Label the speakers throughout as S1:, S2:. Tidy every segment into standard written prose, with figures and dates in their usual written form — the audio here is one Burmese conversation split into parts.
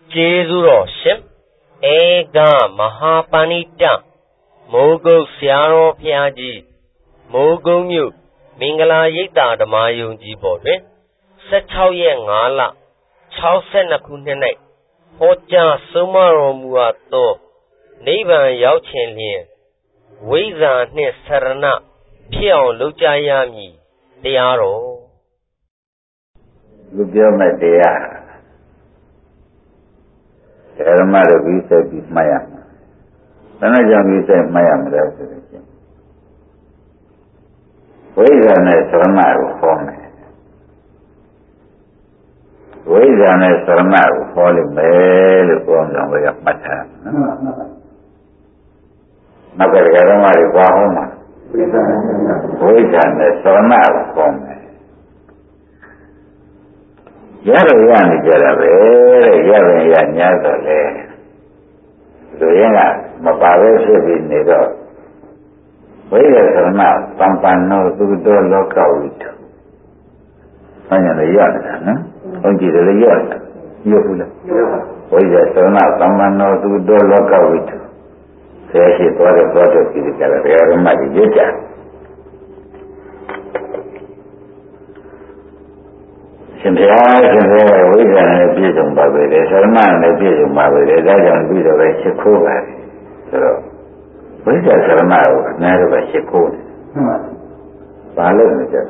S1: Jezuro ship Ega Mahapanita Mogo Siaro Piaji Mogo Mu Mingala Yita the Mayung Jibode Set how yang ala Chow Senakune Hoja Sumaro Muato Neighbor Yauchen Lien Wiza Ne Sarana Piao Lujayami Diaro
S2: Lubiamatea Eramara Visa Bismaya Nanaja Visa Mayam Resurrection Wizane Saramaru Home Wizane Saramaru Holy Male from the way of Mata Nagaramari Wahoma Wizane Saramaru Home Yarayan Jarabe, Yaran Yazale, Zoyana, Mabave Sebi Nido, Wayasana, Pampano, Dudo Locavit. Finally, Yana, Only the Yana, Yopula. Wayasana, Pampano, Dudo Locavit. Say she thought of what of the Calamari. Simply, we can be some Baby, Salman, a bit of Baby, I don't be the way she could. So, we just Salman, never she could. Pardon.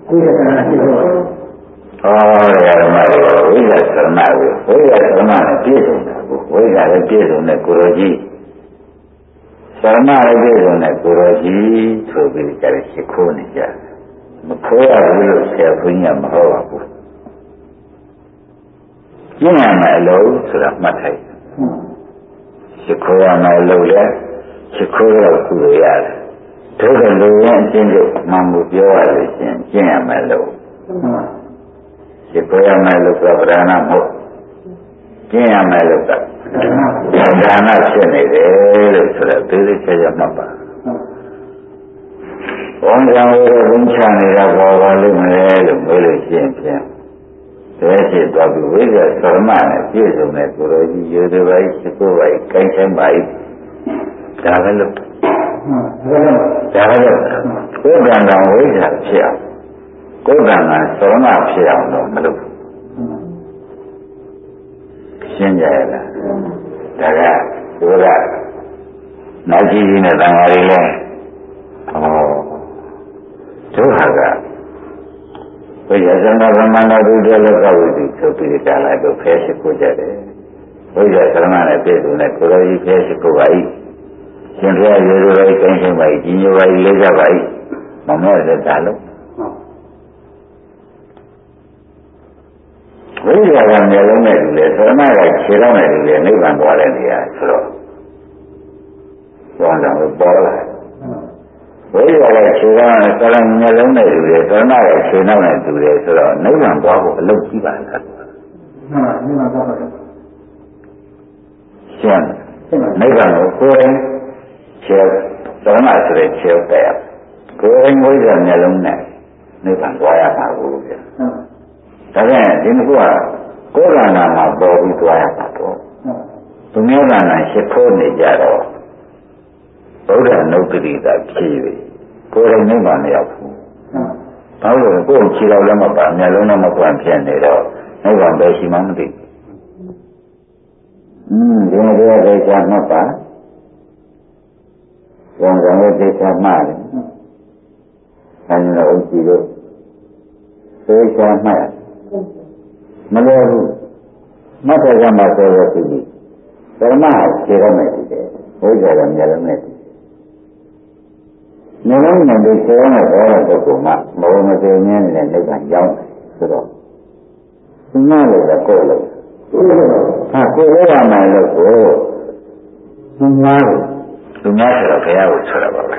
S2: Oh, we got Salman, we got Salman a piece we got a piece on the Kuroji. Salman a piece on the Kuroji to be the Shikuni. Makoya will say, Punya Mahoa. You are my low to that matter. Shikoya my low, Shikoya Kuya. Told the low and ginger, Mambu Yoa, Jina my low. Shikoya my look of Rana Mo. Jina my look up. Rana Shene, to the village of Mapa. One young Winchani of our village champion. There is a way that Sarman appears on that Guruji, you devise to go by Kanshan by Travel. Go down and wait at Chia. Go down and Sarma Chia no Malu. Shinjaya, Daga, Dura, Naji in a Dangarile. Oh, Tuhaga. We have another man who does not so be the Kala to face a Kujare. We have Salaman a bit on a Kuraji face a Kuwai. Sindra, you are attention by Gino by Lega by Mamma the Talo. We have a Melomel, Salama like Shiramel, and even Valeria. One of the baller. We are like Shiran and Salam Melone, we are not like Shiran and do this, so no one bought a low Kiva. Shem, no one was going, Chef, Salama said, Chef there. Going with a Melone, no one bought a movie. Again, in Gua, Gorana, Bobby to Ayapato. To Milan and Shekoni Jaro. Oda no believe that Kiwi. Go and name on the apple. I will go and chill out Lamapa, Melona Mapan Pianero, no one by Shimandi. They are not bad. One of they are mad. And no, you they are mad. Malaru, not as a matter of the Burma has pyramid. Who is a Melamed? No one may be shown at all of the Guma, Mohammedan and Negan Young. So, now let the Kolo. Hakola, my local. To matter of hair with Sarabala.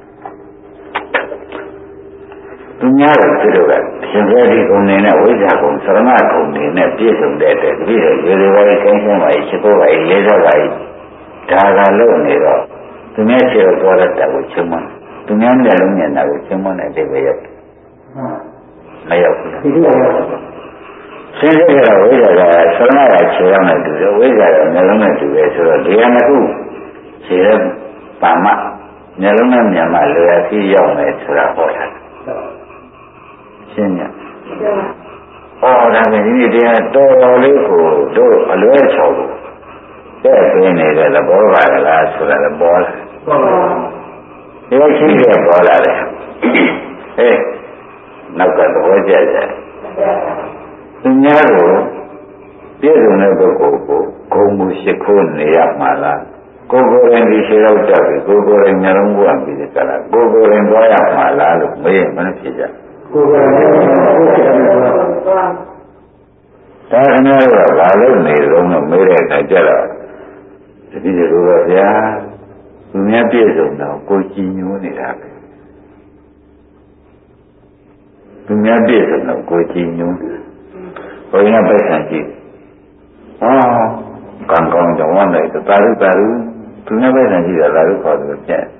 S2: To matter of Silver, Shiveri Gomina, Wizakon, Saramako, in a piece of that, really very attention by Chico, by laser by Taga Lonero. To measure a product that would someone. To me, I'm alone and I will someone at the way up. My င်းစစ်ကတော့ဝိဇ္ဇာကသရဏကခြေရောက်နေတူတယ်ဝိဇ္ဇာကမျက်လုံးနဲ့တူတယ်ဆိုတော့ဒီဟာနှစ်ခုခြေရဲ့ပါမမျက်လုံးနဲ့မျက်မှလွယ်ပြီးရောက်မယ်ဆိုတာဟောတာရှင်းညဟောဒါကဒီနေ့တရားတော်တော်လေးကိုတို့အလွဲချော်လို့တဲ့ပြင်းနေတဲ့သဘောပါကလားဆိုတာလည်းပေါ်လာဒီလိုရှိတဲ့ပေါ်လာတယ်နောက်ကသဘောကျကြသူများကိုပြည့်စုံတဲ့ပုဂ္ဂိုလ်ကိုဂုဏ်မှုရှိခိုးနေရမှာလားကိုယ်ကိုယ်ရင်ဒီရှိတော့ကြပြီကိုယ်ကိုယ်ရင်မျိုးလုံးကိုပြီးကြတာကိုယ်ကိုယ်ရင်သွားရမှာလားလို့မေးမလို့ဖြစ်ကြကိုယ်ကိုယ်ရင်ဒါခဏတော့ဘာလို့နေလုံးလို့မေးတဲ့အခါကျတော့တတိယလိုပါဗျာသူများပြည့်စုံတော့ကိုယ်ကြည်ညိုနေတာပဲသူများပြည့်စုံတော့ကိုယ်ကြည်ညိုဘုရားပိုက်ဆံကြည့်ကောင်းကောင်းကြောင်းဝမ်းလိုက်တာရုသူများပိုက်ဆံကြည့်တာသာရုခေါ်တယ်ပြည့်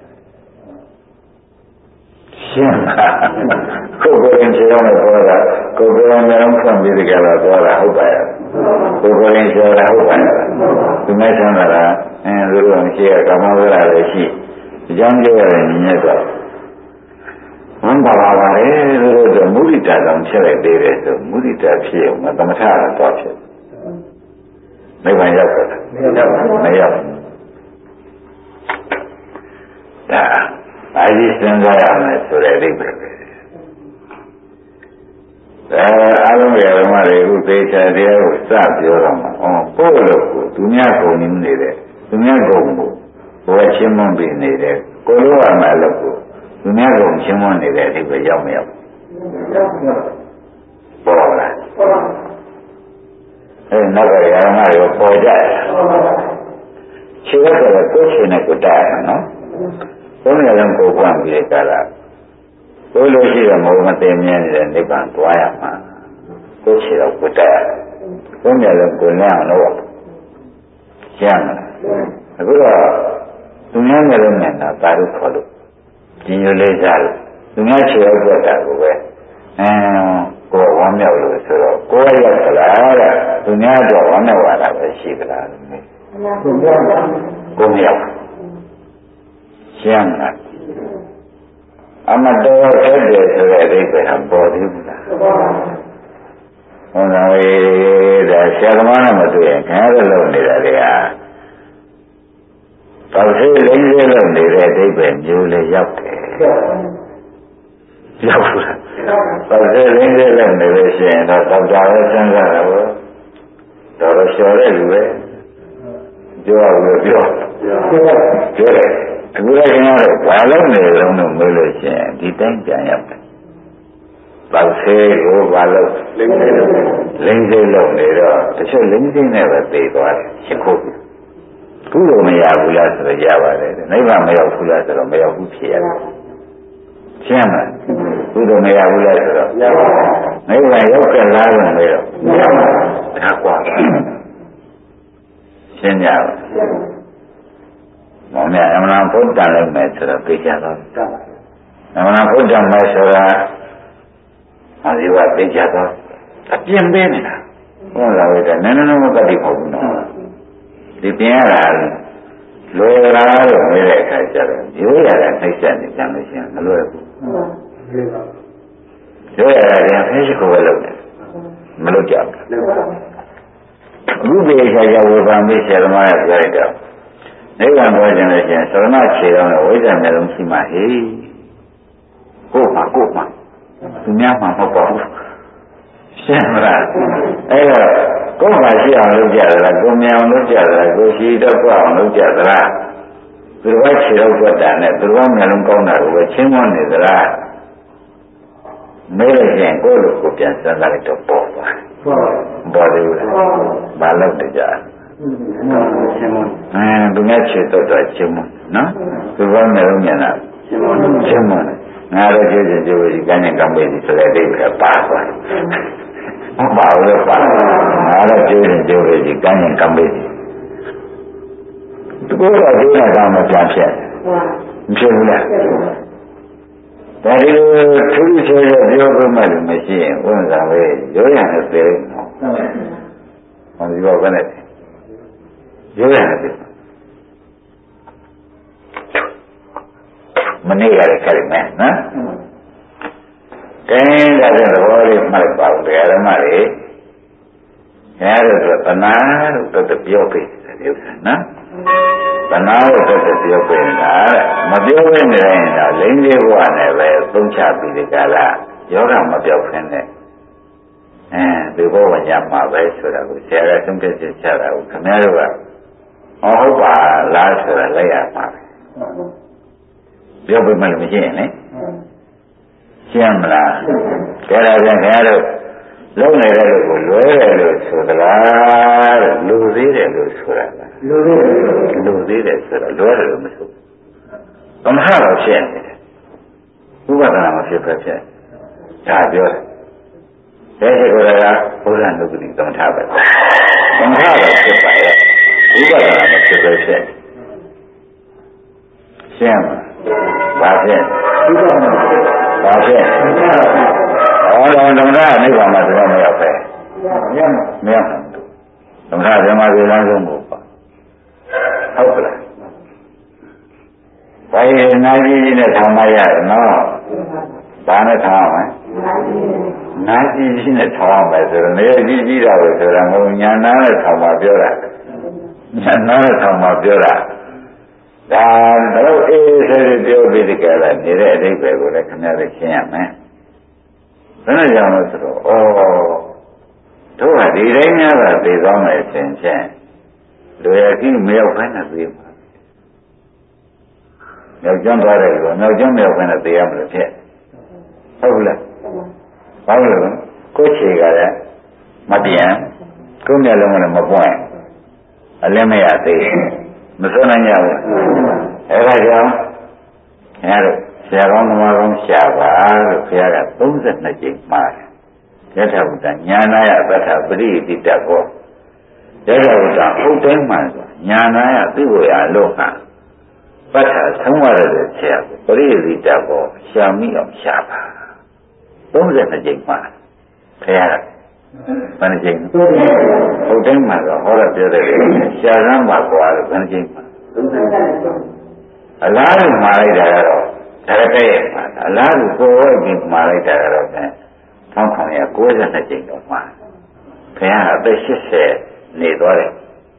S2: ရှင်းကိုယ်ကိုယ်ရင်ပြောင်းလို့ပြောတာကိုယ်ကိုယ်ရင်လည်းဖွင့်ပြီးကြတာပြောတာဟုတ်ပါရဲ့ကိုယ်ကိုယ်ရင်ပြောတာဟုတ်ပါရဲ့သူများဆန်းတာသူတို့မရှိရကာမဝိရာလည်းရှိအကြောင်းပြောရတယ်ညက်တော့ဝမ်းပါပါလေလို့မုဒိတာတောင်ဖြစ်လိုက်သေးတယ်ဆိုမုဒိတာဖြစ်အောင်သမထတော့ဖြစ်နိဗ္ဗာန်ရောက်တော့မရောက်ဒါအာဇိစဉ်းစားရမယ်ဆိုတဲ့အိဗယ်ပဲအားလုံးရဲ့ဓမ္မတွေအခုသေချာတရားကိုစပြောတော့မှာပို့လို့သူများကုန်နေနေတဲ့သူများကုန်ကိုဘဝချင်းမွန်ပြီးနေတဲ့ကိုလိုရမယ်လို့ကိုသူများကုန်ချင်းမွန်နေတဲ့အအိဗယ်ရောက်မရောက်ပေါ်လာနောက်ကဓမ္မတွေပေါ်ကြတယ်ခြေကတော့ကိုယ်ခြေနဲ့ကိုယ်တားရနော်ဘုန်းကြီးလည်းကိုယ်ပွင့်ပြီးကြတာကိုယ်လိုရှိတဲ့မုံမသိမြင်နေတဲ့နိဗ္ဗာန်သွားရမှာကိုယ်ရှိတော့ကိုယ်တက်ရတယ်ဘုန်းကြီးလည်းကိုယ်နဲ့အောင်လို့ကျမ်းတယ်အခုတော့သူများနဲ့လည်းနဲ့တာရုခေါ်လို့ဒီလိုလေးစားလို့သူများခြေရောက်ကြတာကိုပဲကိုယ်ဝမ်းမြောက်လို့ဆိုတော့ကိုယ်ရောက်သလားတဲ့သူများတော့ဝမ်းမြောက်လာတာပဲရှိသလားကိုယ်မြောက်ရှင်းလားအမတော်ဖြစ်တယ်ဆိုတဲ့အိဗယ်ကပေါ်သေးဘူးလားဟုတ်လားဝေးဒါဆရာသမားနဲ့မတွေ့ရင်ခင်ဗျားတို့လုပ်နေတာတွေကတောက်သေးလိမ့်သေးလို့နေတဲ့အိဗယ်မျိုးလေးရောက်တယ်ရောက်ဘူးလားတောက်သေးလိမ့်သေးလို့နေလို့ရှိရင်တော့တောက်တာပဲစဉ်းစားတာပေါ့တော်တော်လျှော်တဲ့လူပဲပြောရဘူးပြောတယ်အခုလည်းခင်ဗျားတို့ဘာလို့နေလုံးလို့မေးလို့ရှိရင်ဒီတိုင်းပြန်ရောက်တယ်။တောက်သေးကိုဘာလို့လိမ့်သေးလို့နေတော့တချို့လိမ့်သေးနဲ့ပဲသိသွားတယ်ရှင်းခုခုလိုမရဘူးလားဆိုတော့ရပါတယ်နိဗ္ဗာန်မရောက်ဘူးလားဆိုတော့မရောက်ဘူးဖြစ်ရတယ်။ရှင်းမလားခုလိုမရဘူးလားဆိုတော့နိဗ္ဗာန်ရောက်ကြလားလို့မေးတော့မရဘူး။ဒါကွာရှင်းကြပါမောင်မြအမှန်ဘုဒ္ဓလည်းမဲ့ဆိုတော့သိကြတော့အမှန်ဘုဒ္ဓမဲ့ဆိုတာအဒီဝသိကြတော့အပြင်းပေးနေတာဟုတ်လားဝိဒနည်းနည်းမပတ်တိမဟုတ်ဘူးနော်ဒီပြင်ရတာလွယ်လားလို့မေးတဲ့အခါကျတော့ရိုးရတာနှိမ့်ဆက်နေကြလို့ရှိရင်မလွယ်ဘူးရိုးရတာကဖဲရှိကိုပဲလုပ်တယ်မလုပ်ကြဘူးအခုဒီအခါကျဝေဖန်ပြီးဆရာသမားကပြောလိုက်တော့နိဗ္ဗာန်ပေါ်ခြင်းလို့ရှိရင်သရဏခြေတော်နဲ့ဝိဇ္ဇာမျိုးလုံးရှိမှဟေးကို့မှာသူများမှမဟုတ်ပါဘူးရှင်းမလားအဲ့တော့ကိုယ်မှာရှိအောင်လုပ်ကြသလားကိုယ်မြင်အောင်လုပ်ကြသလားကိုယ်ရှိတော့ကိုယ်အောင်လုပ်ကြသလားသူတော်ခြေတော်ကွက်တာနဲ့သူတော်မျိုးလုံးကောင်းတာကိုပဲချင်းမွန်းနေသလားမေးလို့ရှိရင်ကိုယ်လိုကိုပြန်စဉ်းစားလိုက်တော့ပေါ်သွားတယ်ဘူးလားဘာလို့တကြသူများခြေတော့ချင်းမွန်းနော်သူတော်မျိုးလုံးမြင်တာချင်းမွန်းငါတို့ကျေးဇူးပြုပြီးကံနဲ့ကံပေးပြီးဆိုတဲ့အိဗယ်ပါသွားတယ်။မပါဘူးပါငါတို့ကျေးဇူးပြုပြီးကံနဲ့ကံပေးပြီးဒီကိုယ်ကဒီနဲ့ကောင်းမပြန်ဖြစ်မဖြစ်ဘူးလား။ဒါဒီလိုထူးထူးခြားခြားပြောပြမှလည်းမရှိရင်ဝန်ဆောင်ပဲရိုးရံနဲ့သေးတယ်နော်ဟောဒီဘောကနဲ့ရိုးရတယ်မနေ့ကလည်းခက်တယ်မယ်နော်ကဲဒါဆိုသဘောလေးမှတ်ပါဦးတရားဓမ္မတွေအဲဒါဆိုတဏှာတို့တပြောပေးတယ်ဒီဥစ္စာနော်တဏှာတို့တပြောပေးတာမပြောဘဲနေရင်တော့လိမ့်လေးဘဝနဲ့ပဲသုံးချပြီးဒီကလာယောဂမပြောက်ဖ ೇನೆ ဒီဘောဝညာမှာပဲဆိုတာကိုဆရာကသုံးပြချက်ချတာကိုခင်ဗျားတို့ကဟုတ်ပါလားဆိုတာလက်ရပါပဲပြောပေးမှလည်းမရှိရင်လေရှင်းမလားဒါကြပြန်ခင်ဗျားတို့လုံးနေတဲ့လူကိုလွဲတယ်လို့ဆိုသလားလူသေးတယ်လို့ဆိုတာလူသေးတယ်ဆိုတာလွဲတယ်လို့မဆိုဘူးမဟာတော့ရှင်းနေတယ်ဥပဒနာမဖြစ်ပဲဖြစ်ဒါပြောတယ်ဒီကိုယ်ကဘုရားနုပတိသမထပဲသမထတော့ဖြစ်ပါရဲ့ဥပဒနာမဖြစ်ပဲဖြစ်ရှင်းပါဘာဖြစ်ဘာဖြစ်တော်သမထနိဗ္ဗာန်မှာတော့မရောက်ပဲမရောက်သမထဇမပြေလမ်းဆုံးကိုပါဟုတ်ကလားဘာရင်နာကြီးနဲ့ထောင်မရတယ်နော်ဘာနဲ့ထောင်ရမလဲနာကြီးနဲ့ထောင်ရမယ်ဆိုတော့နေကြီးတာကိုဆိုတော့ငုံညာနာနဲ့ထောင်ပါပြောတာညာနာနဲ့ထောင်ပါပြောတာဒါတော့အေးဆေးပြောပြီးဒီကလာနေတဲ့အဓိပ္ပာယ်ကိုလည်းခင်ဗျားတို့ရှင်းရမယ်ဘယ်နဲ့ကြောင့်လဲဆိုတော့တို့ကဒီတိုင်းများတာသိသွားမယ်အချင်းချင်းလူရကြီးမရောက်ဖမ်းနေသေးဘူးရောက်ကျန်းသွားတယ်လို့နောက်ကျန်းမရောက်ဖမ်းနေသေးရမလို့ဖြစ်ဟုတ်လားဘာလို့လဲကိုယ်ခြေကလည်းမပြန်ကိုယ်မျက်လုံးကလည်းမပွင့်အလင်းမရသေးမစွန့်နိုင်ကြဘူးအဲဒါကြောင့်ခင်ဗျားတို့ဆရာကောင်းသမားကောင်းရှာပါလို့ခင်ဗျားက32ကြိမ်မှားတယ်ယထာဘုဒ္ဓညာနာယပဋ္ဌပရိတိတကောယထာဘုဒ္ဓဟုတ်တိုင်းမှန်ဆိုညာနာယသိဖို့ရလို့ဟာပဋ္ဌဆုံးရတဲ့ဆရာကိုပရိတိတကောရှာမိအောင်ရှာပါ32ကြိမ်မှားခင်ဗျားကဘယ်နှကြိမ်ဟုတ်တိုင်းမှန်တော့ဟောရပြောတယ်ရှာရမ်းပါကွာလို့ဘယ်နှကြိမ်မှာအလားတူမှားလိုက်တာကတော့ဒါကြတဲ့မှာအလားတူကိုယ်ဝိုက်ပြီးမှားလိုက်တာကတော့1992ကြိမ်တော့မှာခင်ဗျားအသက်80နေသွားတယ်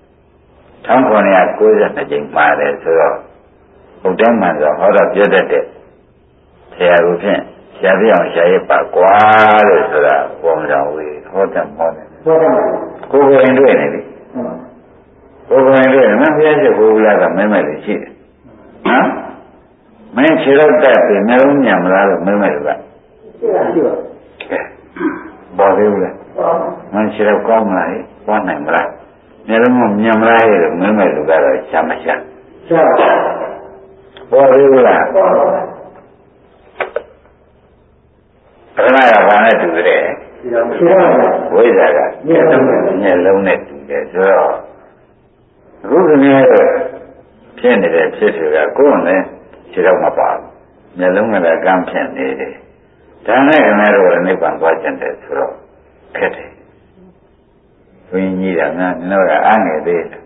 S2: 1992ကြိမ်မှာတယ်ဆိုတော့ဟုတ်တိုင်းမှန်တော့ဟောရပြောတတ်တဲ့ဆရာကိုဖြင့်ရှားပြအောင်ရှားရပါကွာလို့ဆိုတာပုံစံဝေးဟောတယ်မောတယ်ကိုယ်ကိုယ်ရင်တွေ့နေပြီကိုယ်ကိုယ်ရင်တွေ့နေမှဘုရားရှိခိုးဘူးလားကမဲမဲလေးရှိတယ်ဟမ်မင်းခြေတော့တက်ပြီမျိုးလုံးညံမလားလို့မဲမဲလို့ကရှိပါကဲပေါ်သေးဘူးလားမင်းခြေတော့ကောင်းမလားပွားနိုင်မလားမျိုးလုံးညံမလားလို့မဲမဲလို့ကတော့ရှားမရှားရှားပေါ်သေးဘူးလားပရမယဘာနဲ့တူတယ်ဝိဇ္ဇာကမျက်လုံးနဲ့တူတယ်ဆိုတော့အခုကနေ့ဖြစ်နေတဲ့ဖြစ်တွေကကိုယ်နဲ့ခြေတော့မပါဘူးမျက်လုံးကလည်းကမ်းဖြစ်နေတယ်ဒါနဲ့ခင်ဗျားတို့နိဗ္ဗာန်သွားကျင်တယ်ဆိုတော့ခက်တယ်ဝိညာဉ်ကငါတို့ကအားငယ်သေးတယ်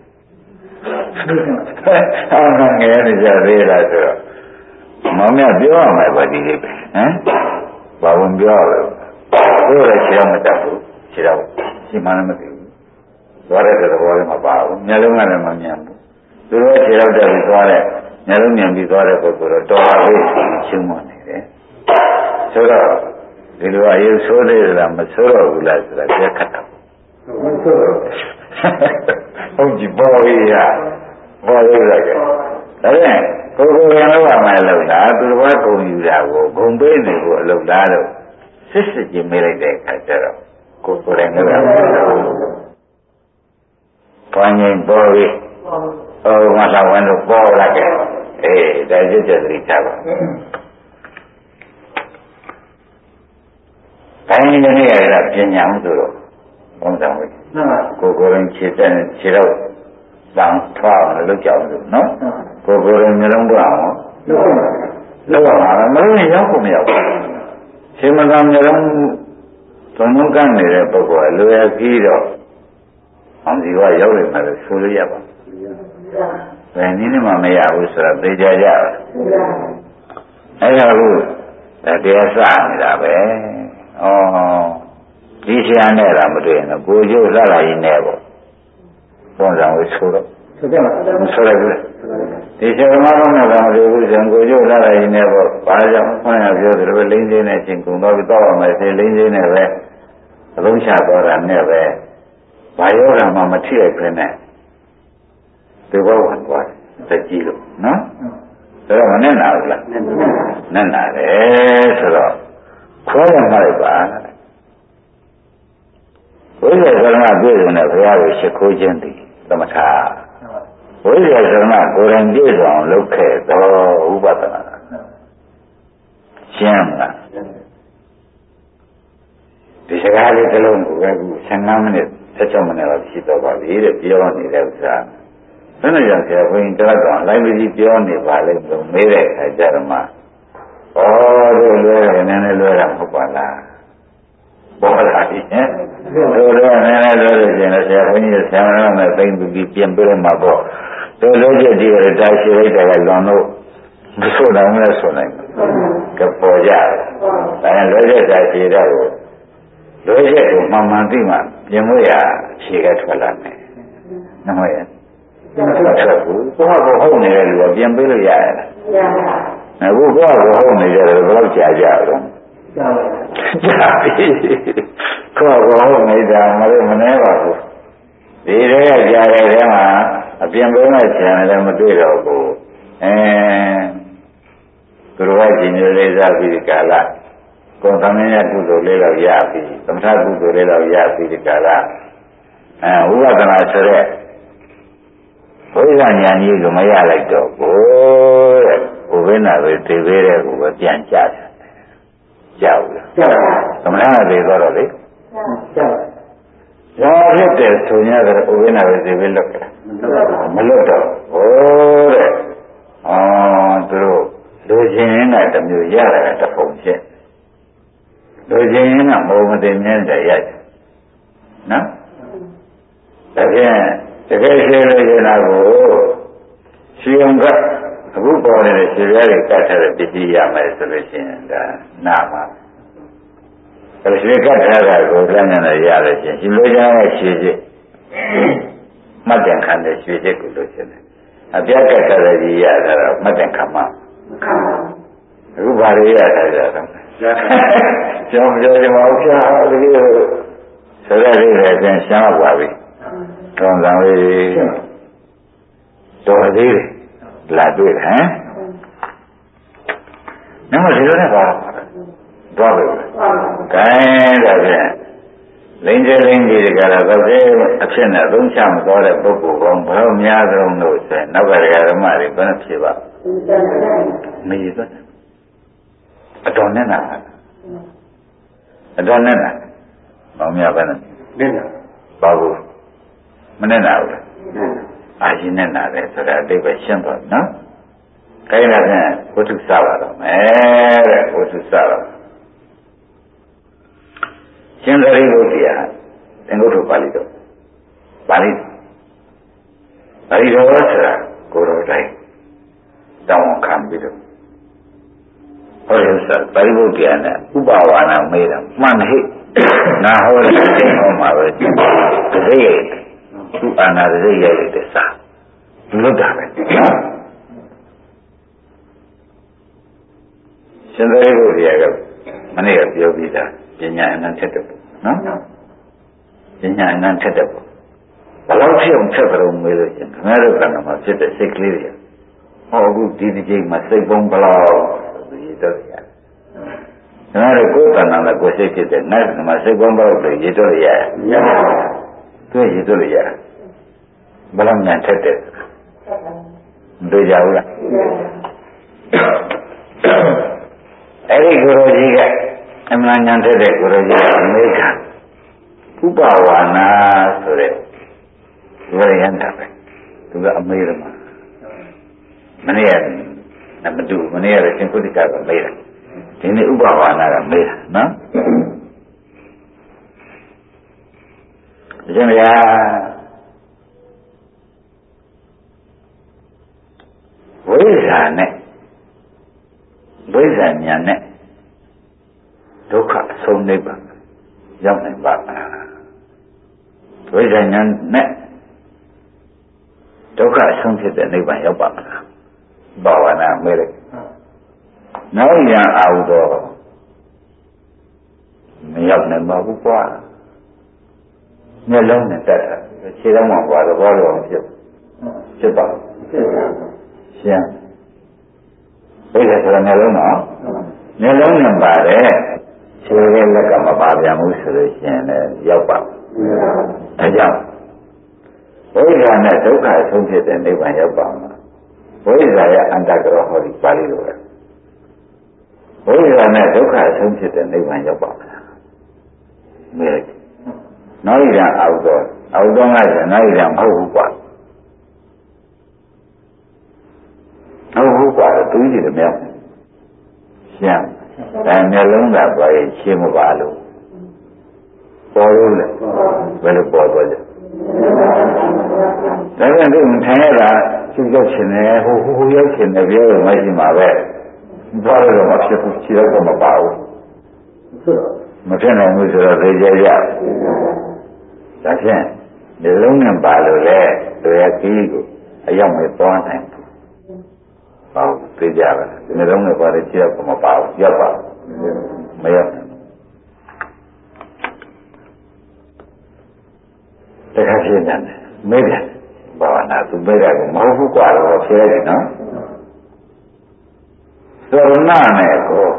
S2: အားငယ်နေကြသေးလားဆိုတော့မောင်မြပြောရမှာပါဒီလေးပဲဟမ်ဘာဝင်ပြောလဲတို့လည်းခြေတော့မတတ်ဘူးခြေတော့ရှိမှလည်းမသိဘူးသွားတဲ့သဘောလည်းမပါဘူးမျက်လုံးကလည်းမမြင်ဘူးသူတို့ခြေတော့တက်ပြီးသွားတဲ့မျက်လုံးမြင်ပြီးသွားတဲ့ပုဂ္ဂိုလ်တော့တော်ပါလေရှင်းမနေတယ်ဆိုတော့ဒီလိုအရေးဆိုးသေးလားမဆိုးတော့ဘူးလားဆိုတာပြခတ်တော့မဆိုးတော့ဟုတ်ကြည့်ပေါ်ရပေါ်ရကြဒါနဲ့ကိုယ်ကိုယ်ရလို့ပါမယ်လို့လားသူတော်ဘာဂုံယူတာကိုဂုံပေးနေကိုအလုပ်လားတော့စစ်စစ်ချင်းမေးလိုက်တဲ့အခါကျတော့ကိုယ်ကိုယ်လည်းလည်းပွားငိမ့်ပေါ်ပြီးမလာဝင်လို့ပေါ်လာခဲ့ဒါကြည့်ကြသတိထားပါတိုင်းနေနေရတာပညာမှုဆိုတော့ဘုံဆောင်ဝေးကိုယ်ကိုယ်ရင်ခြေတက်ခြေတော့တန်ထွားအောင်လုပ်ကြအောင်လို့နော်ကိုယ်ကိုယ်ရင်မျိုးလုံးပွားအောင်လုပ်အောင်မလုပ်ရင်ရောက်ကိုမရောက်ဘူးရှင်မကမျိုးလုံးသုံးလုံးကနေတဲ့ပုဂ္ဂိုလ်ကလွယ်ပြီးတော့အောင်စီကရောက်နေမှလည်းဆိုလို့ရပါဘယ်နည်းမှမရဘူးဆိုတော့သိကြကြပါအဲ့ဒါကိုတရားစနေတာပဲဩဒီဆရာနဲ့တော့မတွေ့ရင်တော့ကိုကျိုးလှလာရင်နဲ့ပေါ့ပုံစံကိုဆိုတော့ဆိုကြပါဆိုရဘူးဒီဆရာမတော်နဲ့တော့မတွေ့ဘူးဆိုရင်ကိုကျိုးလှလာရင်နဲ့ပေါ့ဘာကြောင့်ဆွမ်းရပြောတယ်ပဲလိမ့်သိနေချင်းကုံတော့ပြီးတော့ရမယ်ဆိုလိမ့်သိနေပဲအလုံးချတော့တာနဲ့ပဲဘာရောတာမှမထိရိုက်ခွင့်နဲ့ဒီဘဝဝင်သွားတယ်ကြည့်လို့နော်ဒါတော့မနဲ့နာဘူးလားနဲ့နာတယ်ဆိုတော့ခေါ်ရမှလိုက်ပါဝိဇ္ဇာသရဏပြည့်စုံတဲ့ဘုရားကိုရှိခိုးခြင်းသည်သမထဝိဇ္ဇာသရဏကိုယ်တိုင်ပြည့်စုံလုပ်ခဲ့သောဥပဒနာရှင်းမလားဒီစကားလေးတစ်လုံးကိုပဲခု15မိနစ်16မိနစ်လောက်ရှိတော့ပါပြီတဲ့ပြောနေတဲ့ဥစ္စာဘယ်နဲ့ကြောင့်ဆရာဘုရင်တော်တော်လိုက်ပြီးပြောနေပါလိမ့်လို့မေးတဲ့အခါကျတော့မှဩတို့လွဲတယ်နည်းနည်းလွဲတာမဟုတ်ပါလားပေါ်လာပြီဟင်တို့လွဲနည်းနည်းလွဲလို့ရှိရင်ဆရာဘုန်းကြီးဆရာမတော်နဲ့သိမ့်ပြီးပြင်ပြမှာပေါ့တို့လွဲချက်ဒီရတာရှိလိုက်တယ်ကလွန်လို့မဆိုတော့မလဲဆိုနိုင်ကပေါ်ကြတယ်ဒါလွဲချက်တာရှိတော့လွဲချက်ကိုမှန်မှန်သိမှပြင်လို့ရခြေကထွက်လာမယ်နှမရဲ့ထွက်ဘူးကိုယ့်ဟာကိုဟုတ်နေတဲ့လူကပြင်ပေးလို့ရရလားအခုကိုယ့်ဟာကိုဟုတ်နေကြတယ်ဘယ်လောက်ကြာကြတော့ကြာပြီကိုယ့်ဟာကိုဟုတ်နေတာမနေပါဘူးဒီတည်းကကြာတဲ့ထဲမှာအပြင်ပေးမှဆရာလည်းမတွေ့တော့ဘူးသူတို့ကရှင်မျိုးလေးစားပြီးကာလကိုယ်သမင်းရကုသိုလ်လေးတော့ရပြီသမထကုသိုလ်လေးတော့ရပြီဒီကာလဝိပဿနာဆိုတဲ့ဘုရားဉာဏ်ကြီးကိုမရလိုက်တော့ဘူးတဲ့ဘုဘိနာပဲသိသေးတဲ့ကိုပဲပြန်ကြတယ်ကြောက်လားကြောက်ပါသမဏသေတော့လေကြောက်ရောဖြစ်တယ်ဆိုရင်လည်းဘုဘိနာပဲသိသေးလို့မလွတ်တော့ဘူးတဲ့သူတို့လူချင်းကတမျိုးရတယ်တပုံဖြစ်လူချင်းကမုံမသိမြဲတယ်ရိုက်နော်ဒါဖြင့်တကယ်ရှိလို့ရတာကိုရှင်ုံကအခုပေါ်နေတဲ့ရှင်ရည်ကတ်ထားတဲ့ပစ္စည်းရမယ်ဆိုလို့ရှိရင်ဒါနာမှာဒါရှင်ကတ်ထားတာကိုလမ်းနဲ့ရလို့ရှိရင်ဒီလိုကြတဲ့ရှင်စစ်မှတ်တင်ခံတဲ့ရှင်စစ်ကိုလို့ရှိရင်အပြတ်ကတ်ထားတဲ့ကြီးရတာတော့မှတ်တင်ခံမှာအခုဘာတွေရတာကြတော့ကျောင်းပြောကြမအောင်ဖြာတကယ်ဆိုရတဲ့လည်းပြန်ရှားပါပြီကောင်းဆောင်လေးတော်သေးတယ်လာတွေ့တယ်ဟမ်နမဒီလိုနဲ့ပါတော့ပဲခိုင်းတယ်ဖြင့်လိမ့်ကျလိမ့်ကြီးကလည်းတော့အဖြစ်နဲ့သုံးချမတော်တဲ့ပုဂ္ဂိုလ်ကောဘယ်လိုများဆုံးလို့ဆိုရင်နောက်ကဓမ္မတွေဘယ်နဲ့ဖြစ်ပါမေးတော့အတော်နဲ့နာအတော်နဲ့နာမောင်မြတ်ပဲနဲ့နာပါဘူးမနဲ့နာဘူးအာရှင်နဲ့နာတယ်ဆိုတာအတိတ်ပဲရှင်းသွားပြီနော်ခိုင်းတာဖြင့်ဝတ္ထုစပါတော့မယ်တဲ့ဝတ္ထုစတော့ရှင်သာရိပုတ္တရာသင်္ကုတ္တပါဠိတော်ပါဠိတော်ဆိုတာကိုယ်တော်တိုင်းတောင်းခံပြီးတော့ဟောရစပါဠိပုတ္တရာနဲ့ဥပဝါဏမေးတာမှန်ဟိငါဟောတဲ့ဟောမှာပဲတစိတ်သူအာနာတစိတ်ရိုက်တဲ့စာလွတ်တာပဲရှင်သာရိပုတ္တရာကမနေ့ကပြောပြီးသားပညာအနန္တတဲ့ပေါ့နော်ပညာအနန္တတဲ့ပေါ့ဘယ်လောက်ဖြစ်အောင်ချက်ကြုံမေးလို့ရှင်ခင်ဗျားတို့ကလည်းမဖြစ်တဲ့စိတ်ကလေးတွေဟောအခုဒီချိန်မှာစိတ်ပုံဘလောက်ဆိုရတော့ရတယ်ခင်ဗျားတို့ကိုယ်တဏ္ဍာနဲ့ကိုယ်စိတ်ဖြစ်တဲ့နိုင်မှာစိတ်ပုံဘလောက်လို့ရတော့ရတယ်သူရတော့ရတယ်ဘယ်လောက်ညာထက်တဲ့တွေ့ကြဘူးလားအဲ့ဒီကိုရောကြီးကအမှန်ညာထက်တဲ့ကိုရောကြီးအမေခံဥပဝါနာဆိုတဲ့ဝရယန္တာပဲသူကအမေရမှာမနေ့ကမတူမနေ့ကရှင်ကုဋ္ဌကကမေးတာဒီနေ့ဥပဝါနာကမေးတာနော်ရှင်ဗျာဝိဇ္ဇာနဲ့ဝိဇ္ဇာဉာဏ်နဲ့ဒုက္ခအဆုံးနိဗ္ဗာန်ရောက်နိုင်ပါမလားဝိဇ္ဇာဉာဏ်နဲ့ဒုက္ခအဆုံးဖြစ်တဲ့နိဗ္ဗာန်ရောက်ပါမလားဘာဝနာမဲလိုက်နောက်ရန်အာဟုတော့မရောက်နိုင်ပါဘူးကွာမျက်လုံးနဲ့တက်တာခြေလုံးမှာပါတော့ဘောလုံးဖြစ်ပါရှင်းဘယ်လိုဆိုတော့မျက်လုံးနော်မျက်လုံးနဲ့ပါတယ်ခြေရဲ့လက်ကမပါပြန်ဘူးဆိုလို့ရှိရင်လည်းရောက်ပါအဲကြောင့်ဝိဇ္ဇာနဲ့ဒုက္ခဆုံးဖြစ်တဲ့နိဗ္ဗာန်ရောက်ပါမှာဝိဇ္ဇာရဲ့အန္တကရောဟောဒီပါဠိလိုပဲဝိဇ္ဇာနဲ့ဒုက္ခဆုံးဖြစ်တဲ့နိဗ္ဗာန်ရောက်ပါမလားမဲနောက်ရန်အောက်တော့ငါ့ရန်နောက်ရန်မဟုတ်ဘူးကွာဟုတ်ဘူးကွာသူကြီးတယ်မြောက်ရှင်းဒါမျက်လုံးသာပါရင်ရှင်းမပါလို့ပေါ်လို့လေဘယ်လိုပေါ်သွားကြဒါကြောင့်ဒီထိုင်ရတာရှင်းရောက်ရှင်တယ်ဟိုရောက်ရှင်တယ်ပြောလို့မရှိမှာပဲဘာလို့မဖြစ်ဘူးခြေတော့မပါဘူးမဖြစ်နိုင်ဘူးဆိုတော့သိကြရဒါဖြင့်ဒီလုံးနဲ့ပါလို့လေတို့ရကြီးကိုအရောက်မသွားနိုင်ဘူးဟောသိကြပါလားဒီလုံးနဲ့ပါတယ်ခြေတော့မပါဘူးရောက်ပါမရောက်တခါဖြစ်နေတယ်မေ့တယ်ဘာဝနာသူမေ့တယ်ကိုမဟုတ်ဘူးကွာတော့ဖြစ်ရတယ်နော်သရဏနဲ့ကို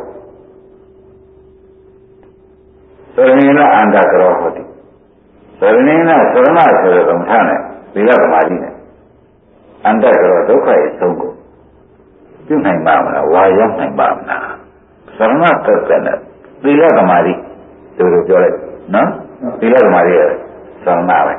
S2: သရဏနာအန္တကရောဟောတိသရဏနာသရဏဆိုတဲ့သမထနဲ့သီလသမာဓိနဲ့အန္တကရောဒုက္ခရဲ့ဆုံးကိုပြုနိုင်ပါမလားဝါရောက်နိုင်ပါမလားသရဏသက်သက်နဲ့သီလသမာဓိတို့လိုပြောလိုက်နော်သီလသမာဓိရဲ့သရဏပဲ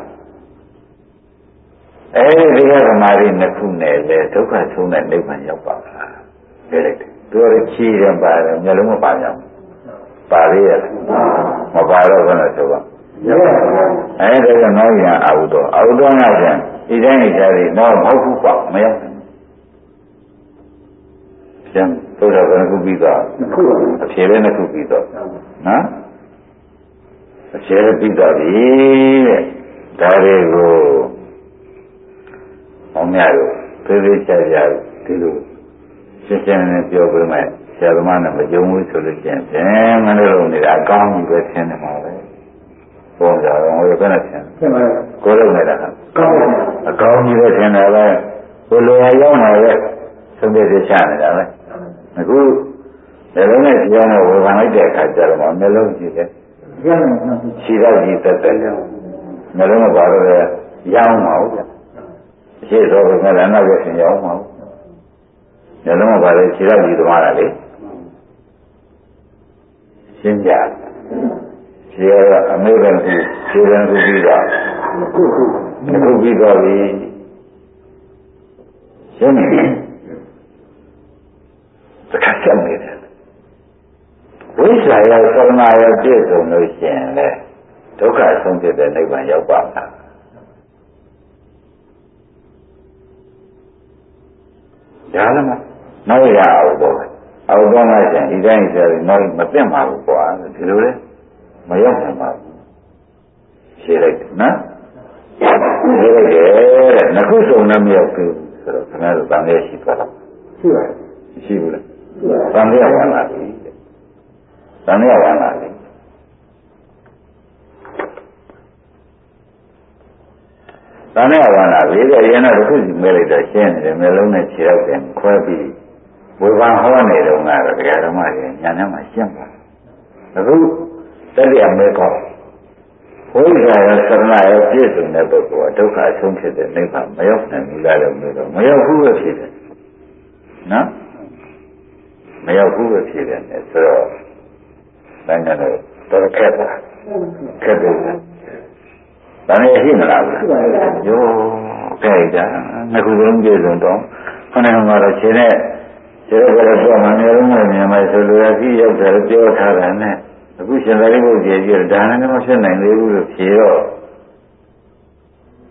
S2: အဲဒီသီလသမာဓိနှစ်ခုနဲ့လေဒုက္ခဆုံးတဲ့နိဗ္ဗာန်ရောက်ပါမလားပြောလိုက်တယ်သူရချီးတယ်ပါတယ်မျက်လုံးမပါကြဘူးပါသေးရဲ့မပါတော့ဘယ်နဲ့ဆိုပါအဲဒီကနောက်ရန်အာဟုတော့ငါ့ရန်ဒီတိုင်းနေကြတယ်တော့မဟုတ်ဘူးပေါ့မရောက်ပြန်သို့တော့ဘယ်ခုပြီးတော့အဖြေလေးနှစ်ခုပြီးတော့နော်အဖြေလေးပြီးတော့ပြီတဲ့ဒါတွေကိုအောင်များလို့သေးသေးချာချာဒီလိုရှင်းရှင်းနဲ့ပြောပြမယ်ဆရာသမားနဲ့မကြုံဘူးဆိုလို့ရှိရင်ဖြင့်မလို့လို့နေတာအကောင်းကြီးပဲရှင်းနေမှာပဲပုံစံတော့ဘယ်နဲ့ရှင်းကိုလုံးနေတာအကောင်းကြီးပဲရှင်းတယ်ပဲကိုလိုရရောက်နေရဲ့သုံးတဲ့ချနေတာပဲအခုလည်းလုံးနဲ့ပြောင်းတော့ဝေဖန်လိုက်တဲ့အခါကျတော့မျက်လုံးကြည့်တယ်ခြေတော့ကြည့်တက်တယ်မျက်လုံးကဘာလို့လဲရောင်းမှာဟုတ်ရှေ့တော့ကလည်းနောက်ရရှင်ရောင်းမှာညလုံးကပါလေခြေတော့ကြည့်သမားလားလေရှင်းကြခြေရအမေရိကန်ကခြေရန်ကိုပြီးတော့အခုပြီးတော့ပြီရှင်းပြီတခါဆက်နေတယ်ဝိဇ္ဇာရောသရဏရောပြည့်စုံလို့ရှိရင်လေဒုက္ခဆုံးဖြစ်တဲ့နိဗ္ဗာန်ရောက်ပါမလားဒါလည်းနောက်ရအောင်ပေါ့အောက်တော့မှရှင်ဒီတိုင်းဆိုရင်နောက်မသိမှာဘူးကွာဒီလိုလေမရောက်နိုင်ပါဘူးရှင်းလိုက်နော်ရှင်းလိုက်တယ်တဲ့နှစ်ခုစုံနဲ့မရောက်ဘူးဆိုတော့ခင်ဗျားတို့တန်ရရှိသွားတော့ရှိပါတယ်ရှိဘူးလားတန်ရဝင်လာပြီတန်ရဝင်လာပြီတန်ရဝင်လာပြီတဲ့ရင်တော့တစ်ခုစီမဲလိုက်တော့ရှင်းနေတယ်မျိုးလုံးနဲ့ခြေရောက်တယ်ခွဲပြီးဝေဘာဟောနေတော့ငါတော့တရားဓမ္မတွေညာထဲမှာရှင်းပါအခုတတိယမဲကောဝိဇ္ဇာရောသရဏရောပြည့်စုံတဲ့ပုဂ္ဂိုလ်ကဒုက္ခအဆုံးဖြစ်တဲ့နိဗ္ဗာန်မရောက်နိုင်ဘူးလားလို့ပြောတော့မရောက်ဘူးပဲဖြစ်တယ်နော်မရောက်ဘူးပဲဖြစ်တယ်ဆိုတော့နိုင်ငံတော်ခက်တာခက်တယ်ဒါနဲ့ရှိမလားဘူးယောကဲကြနှစ်ခုလုံးပြည့်စုံတော့ခဏကတော့ခြေနဲ့ခြေကတော့တော့မမျိုးလုံးနဲ့မြန်မာဆိုလိုရကြီးရောက်တယ်ပြောထားတယ်နဲ့အခုရှင်သာရိပုတ္တရာကြီးဒါနဲ့မဖြစ်နိုင်သေးဘူးလို့ဖြေတော့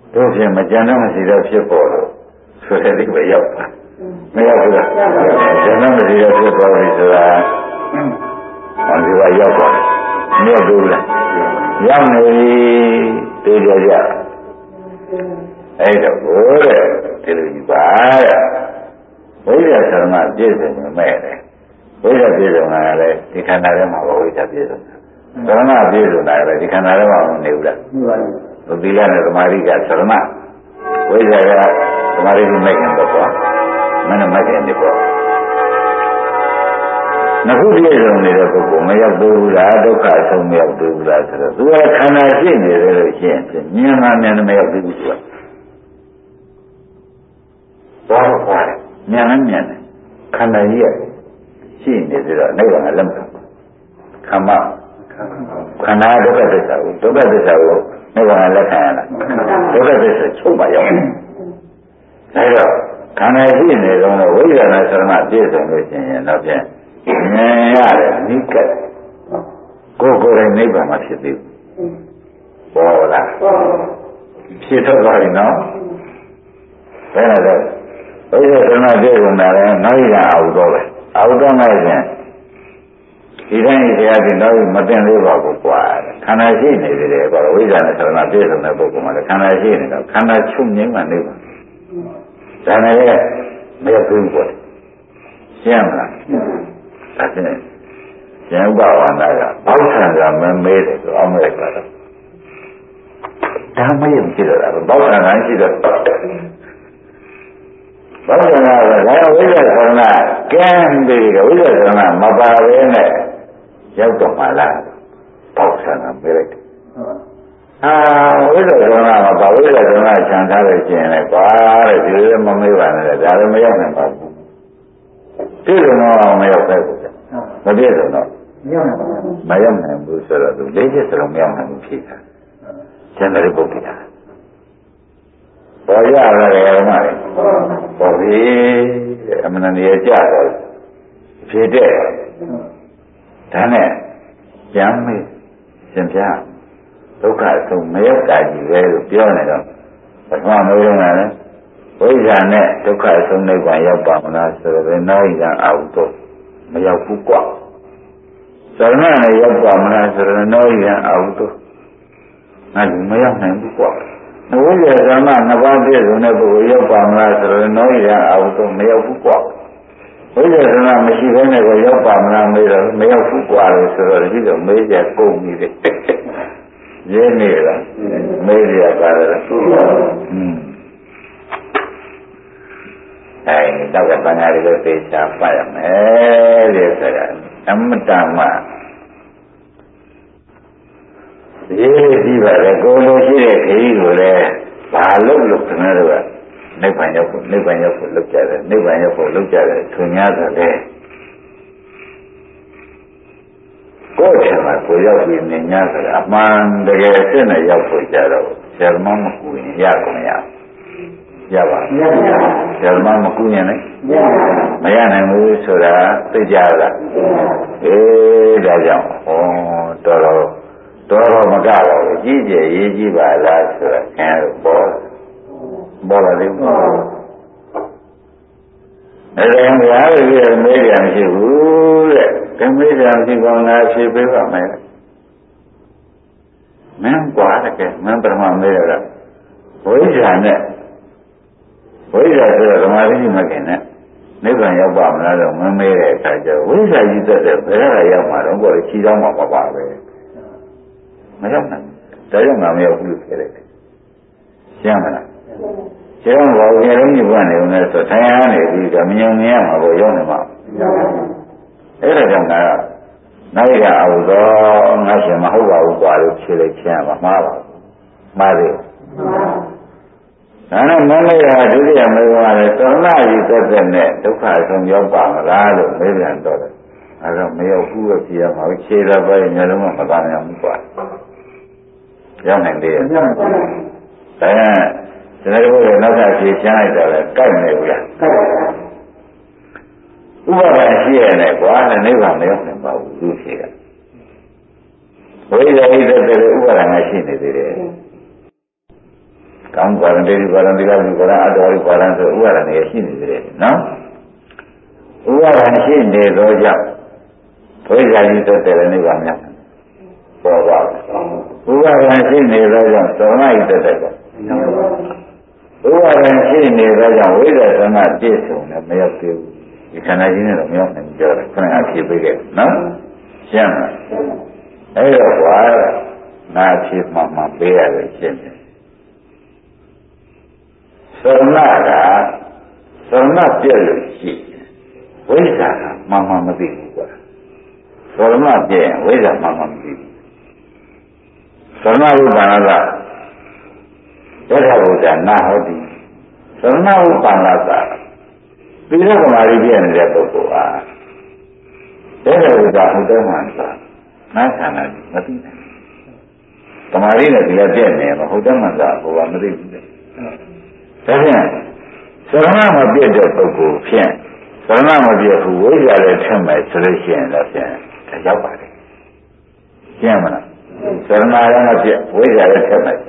S2: တို့ဖြင့်မကြံတော့မရှိတော့ဖြစ်ပေါ်လို့ဆိုတဲ့ဒီပဲရောက်တာမရောက်ဘူးလားကြံတော့မရှိတော့ဖြစ်ပေါ်ပြီဆိုတာဟောဒီကရောက်သွားတယ်မရောက်ဘူးလားရောက်နေပြီတေးကြကြအဲ့တော့ဘိုးတဲ့ဒီလိုကြီးပါတဲ့ဝိဇ္ဇာသမပြည့်စုံမဲ့တယ်ဝိဇ္ဇာပြည့်စုံလာတယ်ဒီခန္ဓာထဲမှာဝိဇ္ဇာပြည့်စုံသမပြည့်စုံလာတယ်ဒီခန္ဓာထဲမှာမနေဘူးလားဘုသီလနဲ့သမာဓိကသမဝိဇ္ဇာကသမာဓိကိုမဲ့ခင်တော့ပေါ့မနဲ့မဲ့ခင်နေပေါ့နှစ်ခုပြည့်စုံနေတဲ့ပုဂ္ဂိုလ်မရောက်ဘူးလားဒုက္ခအဆုံးမရောက်ဘူးလားဆိုတော့သူကခန္ဓာရှိနေတယ်လို့ရှင်းရင်မြင်မှမြင်မရောက်ဘူးသူကဘာလို့ပါလဲဉာဏ်နဲ့ဉာဏ်နဲ့ခန္ဓာကြီးရရှိနေသေးတော့နိဗ္ဗာန်ကလက်မခံခမခန္ဓာဒုက္ခသစ္စာကိုဒုက္ခသစ္စာကိုနိဗ္ဗာန်လက်ခံရလားဒုက္ခသစ္စာချုပ်မှရောက်တယ်ဒါတော့ခန္ဓာရှိနေတော့ဝိဇ္ဇာနဲ့သရဏပြည့်စုံလို့ရှိရင်တော့ဖြင့်မြင်ရတယ်နိကတ်ကိုယ်တိုင်နိဗ္ဗာန်မှာဖြစ်ပြီပေါ်လားဖြစ်တော့ပါပြီနော်ဘယ်နဲ့လဲဘုရားသနာပြေကုန်တာလည်းနောက်ရအောင်တော့ပဲအောင်တော့မှရင်ဒီတိုင်းဒီတရားပြင်တော့မတင်သေးပါဘူးကွာခန္ဓာရှိနေသေးတယ်ပေါ့ဝိဇ္ဇာနဲ့သနာပြေကုန်တဲ့ပုဂ္ဂိုလ်မှာလည်းခန္ဓာရှိနေတော့ခန္ဓာချုပ်ငြိမ်းမှနေပါဒါနဲ့မရဘူးပေါ့ရှင်းမလားဒါဖြင့်ဉာဏ်ဥပဝါဒကဘောက်ဆံကမမေးတယ်ဆိုအောင်မဲ့ကြတော့ဒါမယုံကြည်တော့တာဘောက်ဆံကရှိတော့ဘောက်ဆံကလည်းဝိဇ္ဇာသရဏကဲပြီးတော့ဝိဇ္ဇာသရဏမပါဘဲနဲ့ရောက်တော့မှလားဘောက်ဆံကမေးလိုက်တယ်ဝိဇ္ဇာသရဏမပါဝိဇ္ဇာသရဏခြံထားလို့ရှိရင်လည်းကွာတဲ့ဒီလိုမမေးပါနဲ့ဒါလည်းမရောက်နိုင်ပါဘူးဒီလိုတော့မရောက်ပဲဘူးမပြည့်စုံတော့မရောက်နိုင်ဘူးဆိုတော့သူလေးချက်စလုံးမရောက်နိုင်ဘူးဖြစ်တာကျန်တဲ့ပုဂ္ဂိုလ်ကပေါ်ရရတယ်ဓမ္မတွေပေါ်ပြီအမှန်တရားကြတော့ဖြစ်တဲ့ဒါနဲ့ကျမ်းမေးရှင်ပြဒုက္ခဆုံးမရောက်တာကြီးပဲလို့ပြောနေတော့ပထမမျိုးလုံးကလည်းဝိဇ္ဇာနဲ့ဒုက္ခဆုံးနိဗ္ဗာန်ရောက်ပါမလားဆိုတော့ဘယ်နောက်ရအောင်တော့မရောက်ဘူးကွာသရဏနဲ့ရောက်ပါမလားဆိုတော့နောက်ရအောင်တော့ငါမရောက်နိုင်ဘူးကွာဝိဇ္ဇာသရဏနှစ်ပါးပြည့်စုံတဲ့ပုဂ္ဂိုလ်ရောက်ပါမလားဆိုတော့နောက်ရအောင်တော့မရောက်ဘူးကွာဝိဇ္ဇာသရဏမရှိဘဲနဲ့ကိုရောက်ပါမလားမေးတော့မရောက်ဘူးကွာလို့ဆိုတော့ဒီတော့မေးကြကုန်ပြီလေရင်းနေလားမေးရပါတယ်တော့ကပညာတွေကိုသိချာဖတ်ရမယ်တဲ့ဆိုတာအမတ္တမရေးကြည့်ပါလေကိုလိုရှိတဲ့ခရီးကိုလည်းဘာလို့ခဏတော့နိဗ္ဗာန်ရောက်ဖို့လုပ်ကြတယ်နိဗ္ဗာန်ရောက်ဖို့လုပ်ကြတယ်ထွင်များတယ်လေကိုယ်ထဲမှာကိုရောက်ပြီးနေ냐ဆိုတာအမှန်တကယ်အစ်နဲ့ရောက်ဖို့ကြတော့ဆရာမမကူရင်ရကုန်ရရပါဘူးဓမ္မမကူရင်လည်းမရနိုင်ဘူးဆိုတာသိကြလားဒါကြောင့်တော်မကတော့ကြီးကျယ်ရေးကြီးပါလားဆိုတာခင်ဗျာပေါ်လာတယ်အဲ့ဒါဘုရားရဲ့မေးပြန်ရှိဘူးတဲ့ကမေးပြန်ရှိကောင်းလားဖြေပေးပါမယ်မင်းကွာတကယ်မင်းပရမမေးရတာဝိဇ္ဇာနဲ့ဝိဇ္ဇာဆိုတော့ဓမ္မရင်းမခင်နဲ့နိဗ္ဗာန်ရောက်ပါမလားတော့မမေးတဲ့အခါကျဝိဇ္ဇာကြီးသက်တဲ့ဘယ်ကရောက်မှာတော့ကိုယ်ခြေတော်မှာမပါပဲမရောက်နိုင်ဒါကြောင့်ငါမရောက်ဘူးလို့ပြောလိုက်တယ်ရှင်းမလားရှင်းတော့ဘယ်လိုမျိုးကနေဦးလဲဆိုထိုင်ရနေပြီးတော့မြင်မြင်မှာကိုရောက်နေမှာအဲ့ဒါကြောင့်ငါနိုင်ရအောင်တော့ငါရှင်မဟုတ်ပါဘူးကွာလို့ဖြေလိုက်ချင်းမှာမှားပါဘူးမှားတယ်ဒါနဲ့မမေးရဒုတိယမေးခွန်းကလည်းသရဏကြီးသက်နဲ့ဒုက္ခဆုံးရောက်ပါမလားလို့မေးပြန်တော့တယ်အဲတော့မရောက်ဘူးလို့ဖြေရမှာခြေတော့ပဲမျိုးလုံးမသာနိုင်ဘူးကွာရောက်နိုင်တယ်ဒါကကျွန်တော်တို့နောက်ကဖြေချမ်းလိုက်တော့လဲကြိုက်နေဘူးလားဥပါဒရှိရနဲ့ကွာနိဗ္ဗာန်မရောက်နိုင်ပါဘူးသူဖြေကဝိဇ္ဇာဤသက်တဲ့ဥပါဒရှိနေသေးတယ်ကကောင်းပါရင်ဒီပါရင်ဒီကဒီပါရင်အတော်ဒီပါရင်ဆိုဥပါဒဏ်ရှိနေတယ်နော်ဥပါဒဏ်ရှိနေသောကြောင့်ဝိဇ္ဇာကြီးသက်တဲ့နိဗ္ဗာန်များပေါ်ပါဥပါဒဏ်ရှိနေသောကြောင့်သမဏကြီးသက်တဲ့ဥပါဒဏ်ရှိနေသောကြောင့်ဝိဇ္ဇာသမဏပြည့်စုံတယ်မရောက်သေးဘူးဒီခန္ဓာကြီးနဲ့တော့မရောက်နိုင်ကြတယ်ခဏအဖြစ်ပေးခဲ့နော်ရှင်းလားအဲ့တော့ကွာငါအဖြစ်မှပေးရတယ်ရှင်းတယ်သရဏကသရဏပြည့်လို့ရှိဝိဇ္ဇာကမှမသိဘူးကွာသရဏပြည့်ဝိဇ္ဇာမှမသိဘူးသရဏဥပ္ပန္နကယထာဘုရားနာဟောတိသရဏဥပ္ပန္နကသီလသမာဓိပြည့်နေတဲ့ပုဂ္ဂိုလ်ဟာယထာဘုရားဟုတ်တယ်မှန်သာနာခန္ဓာမသိနိုင်သမာဓိနဲ့သီလပြည့်နေမှာဟုတ်တယ်မှန်သာဘုရားမသိဘူးဒါဖြင့်သရဏမပြည့်တဲ့ပုဂ္ဂိုလ်ဖြင့်သရဏမပြည့်ဘူးဝိဇ္ဇာလည်းထက်မယ်ဆိုလို့ရှိရင်လည်းဖြင့်ဒါရောက်ပါတယ်ရှင်းမလားသရဏလည်းမပြည့်ဝိဇ္ဇာလည်းထက်မယ်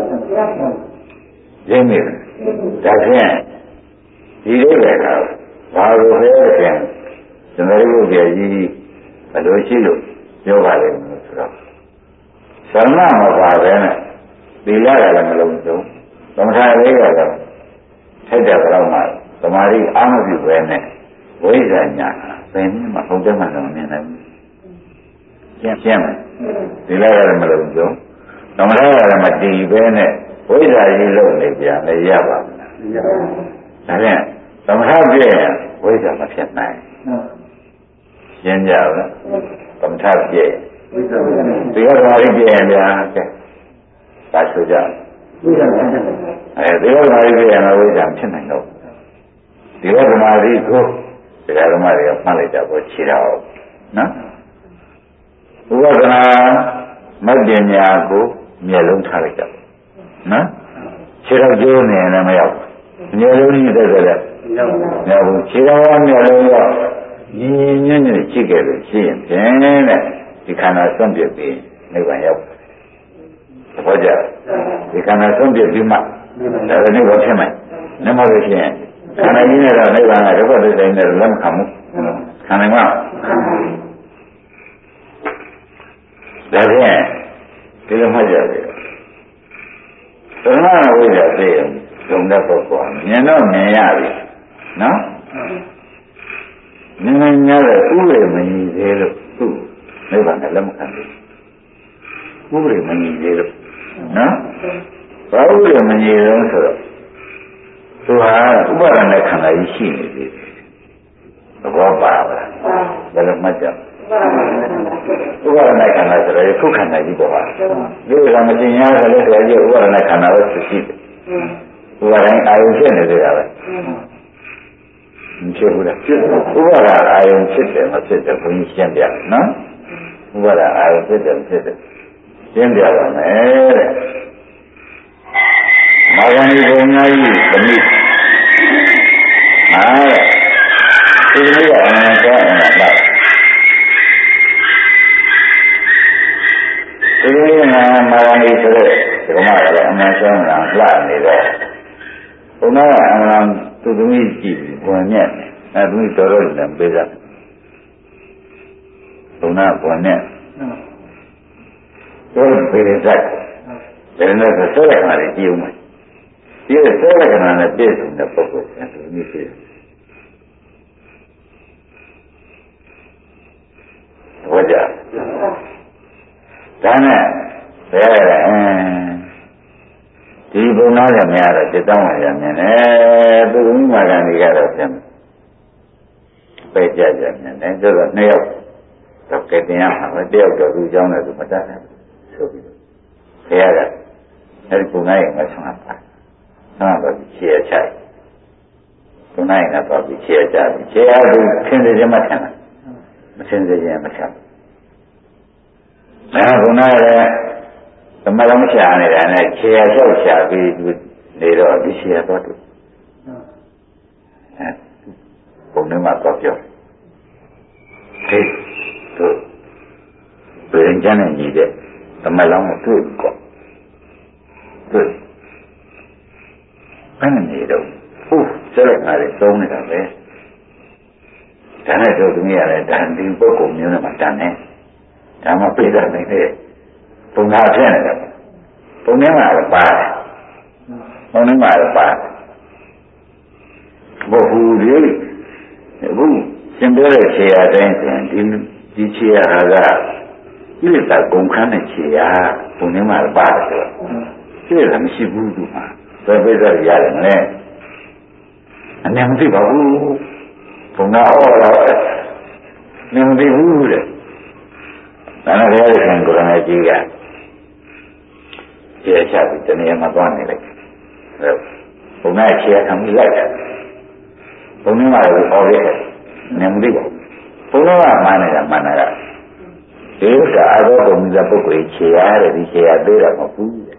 S2: ရင်းနေဒါဖြင့်ဒီလိုပဲကဘာလို့လဲဖြင့်ကျွန်တော်တို့ပြကြီးဘယ်လိုရှိလို့ပြောပါလိမ့်မယ်ဆိုတော့သရဏမပါပဲနဲ့သီလကလည်းမလုံးစုံသမထလေးကတော့ထိုက်တယ်တော့မှသမာဓိအားမပြုပဲနဲ့ဝိဇ္ဇာညာဘယ်နည်းမှဟုတ်တယ်မှတော့မမြင်နိုင်ဘူးရှင်းမယ်ဒီလိုရတယ်မလို့ပြောသမထရတယ်မတည်ပဲနဲ့ဝိဇ္ဇာကြီးလုံးနေပြန်လည်းရပါမလားဒါဖြင့်သမထပြည့်ရင်ဝိဇ္ဇာမဖြစ်နိုင်ရှင်းကြလားသမထပြည့်ဒီကသမာဓိပြည့်ရင်ဗျာကဲဒါဆိုကြဒီလိုဓမ္မကြီးပြန်လာဝိဇ္ဇာဖြစ်နိုင်တော့ဒီလိုဓမ္မကြီးကိုဒီလိုဓမ္မတွေကမှတ်လိုက်တာကိုခြေတော့နော်ဥပဒနာမပညာကိုမျက်လုံးထားလိုက်တာနော်ခြေတော့ကျိုးနေလည်းမရောက်မျက်လုံးကြီးတက်တယ်လေမရောက်ဘူးခြေတော့မျက်လုံးရောညီညွတ်ညွတ်ရှိခဲ့လို့ရှိရင်ဖြင့်တဲ့ဒီခန္ဓာစွန့်ပြစ်ပြီးနိဗ္ဗာန်ရောက်သဘောကျဒီခန္ဓာဆုံးပြပြီးမှဒါလည်းနိဗ္ဗာန်ဖြစ်မယ်နမလို့ရှိရင်ခန္ဓာကြီးနဲ့တော့နိဗ္ဗာန်ကဒုက္ခသစ္စာနဲ့လက်မခံဘူးခန္ဓာကဒါဖြင့်ဒီလိုမှတ်ကြတယ်သရဏဝိဇ္ဇာသိရင်ဒုံတဲ့ပုဂ္ဂိုလ်မြင်တော့မြင်ရပြီနော်မြင်နေရတဲ့ဥပဒေမကြီးသေးလို့သူ့နိဗ္ဗာန်ကလက်မခံဘူးဥပဒေမကြီးသေးလို့နော်ဘာဥပဒေမကြီးလုံးဆိုတော့သူဟာဥပါဒณะခန္ဓာကြီးရှိနေသေးတယ်သဘောပါလားဘယ်လိုမှတ်ကြဥပါဒณะခန္ဓာဆိုတော့ခုခန္ဓာကြီးပေါ်ပါဒီကမတင်ရဆိုလို့ဆိုရင်ဥပါဒณะခန္ဓာကိုရှိတယ်ဥပါဒณะအာယုဖြစ်နေသေးတာပဲမဖြစ်ဘူးလားဥပါဒအာယုဖြစ်တယ်မဖြစ်တယ်ဘုန်းကြီးရှင်းပြနော်ဥပါဒအာယုဖြစ်တယ်မဖြစ်တယ်ရှင်းပြပါမယ်တဲ့မာဂဏီဘုံများကြီးသမီးဒီလိုကအမှန်တော့အမှန်ပါဒီလိုကမာဂဏီဆိုတဲ့ဒီမှာလည်းအမှန်ဆုံးတာလှနေတော့ဘုံကအမှန်သူသမီးကြည့်ပြီးဝင်မြတ်အဲသူတော်တော်လည်းပေးကြဘုံကဝင်မြတ်တော့ဘယ်လိုဇက်ဘယ်လိုလဲဆိုတဲ့ခါလေးကြည့်ဦးမယ်ဒီဆိုတဲ့ခါနဲ့ပြည့်စုံတဲ့ပုဂ္ဂိုလ်ကသူမျိုးရှိတယ်ဟောကြဒါနဲ့ဘယ်ဒီဘုံသားရများတော့จิตတောင်းရမြင်တယ်သူမိမာဂန်တွေကတော့ပြန်ပဲကြကြမြင်တယ်ဆိုတော့နှစ်ယောက်တော့ကဲတင်ရမှာပဲတယောက်တော့သူ့เจ้าနဲ့သူမတတ်နိုင်ဆိုပြီးခရကအဲဒီဘုံသားရမဆန်းပါဆောင်းတော့ခြေချိုက်ဘုံသားရတော့ပြီးခြေချပြီးခြေအားသူသင်စေခြင်းမထင်လားမသင်စေခြင်းမထင်ဘူးဘုံသားရသမလုံးရှာနေတာနဲ့ခြေရလျှောက်ရှာပြီးနေတော့ဒီခြေရတော့တူဘုံထဲမှာတော့ပြောဟေးတို့ပြင်ကြတဲ့ညီတဲ့သမလုံးကိုတွေ့ကောတွေ့ဘယ်နဲ့နေတော့ဟုတ်ကျက်လိုက်တာလေသုံးနေတာပဲဒါနဲ့တို့သူများလည်းတန်ဒီပုဂ္ဂိုလ်မျိုးနဲ့မှတန်တယ်ဒါမှပြိဿနေတဲ့ပုံသားဖြစ်နေတယ်ပုံထဲမှာလည်းပါတယ်ပုံထဲမှာလည်းပါတယ်ဘုဟုဒီအခုရှင်းပြတဲ့ခြေရာတိုင်းဆိုရင်ဒီခြေရာကဒီလိုတကုန်ခန်းတဲ့ခြေရာပုံထဲမှာလည်းပါတယ်ဆိုတော့ဒီလိုမရှိဘူးသူမှာသိပိဿရတယ်မလဲအနေမသိပါဘူးဘုံနာဟောတော့နေမသိဘူးတဲ့ဒါနဲ့ဘုရားရှင်ကိုယ်တော်ကြီးကကျေချပြီးတနည်းမှာသွားနေလိုက်ဘုံနာခြေရခံပြီးလိုက်တယ်ဘုံနာကလည်းဟောခဲ့တယ်နေမသိဘူးဘုံနာကမှန်းနေတာမှန်းတာဒီဥစ္စာအသောကုန်တဲ့ပုဂ္ဂိုလ်ခြေရတယ်ဒီခြေရသေးတာမဟုတ်ဘူးတဲ့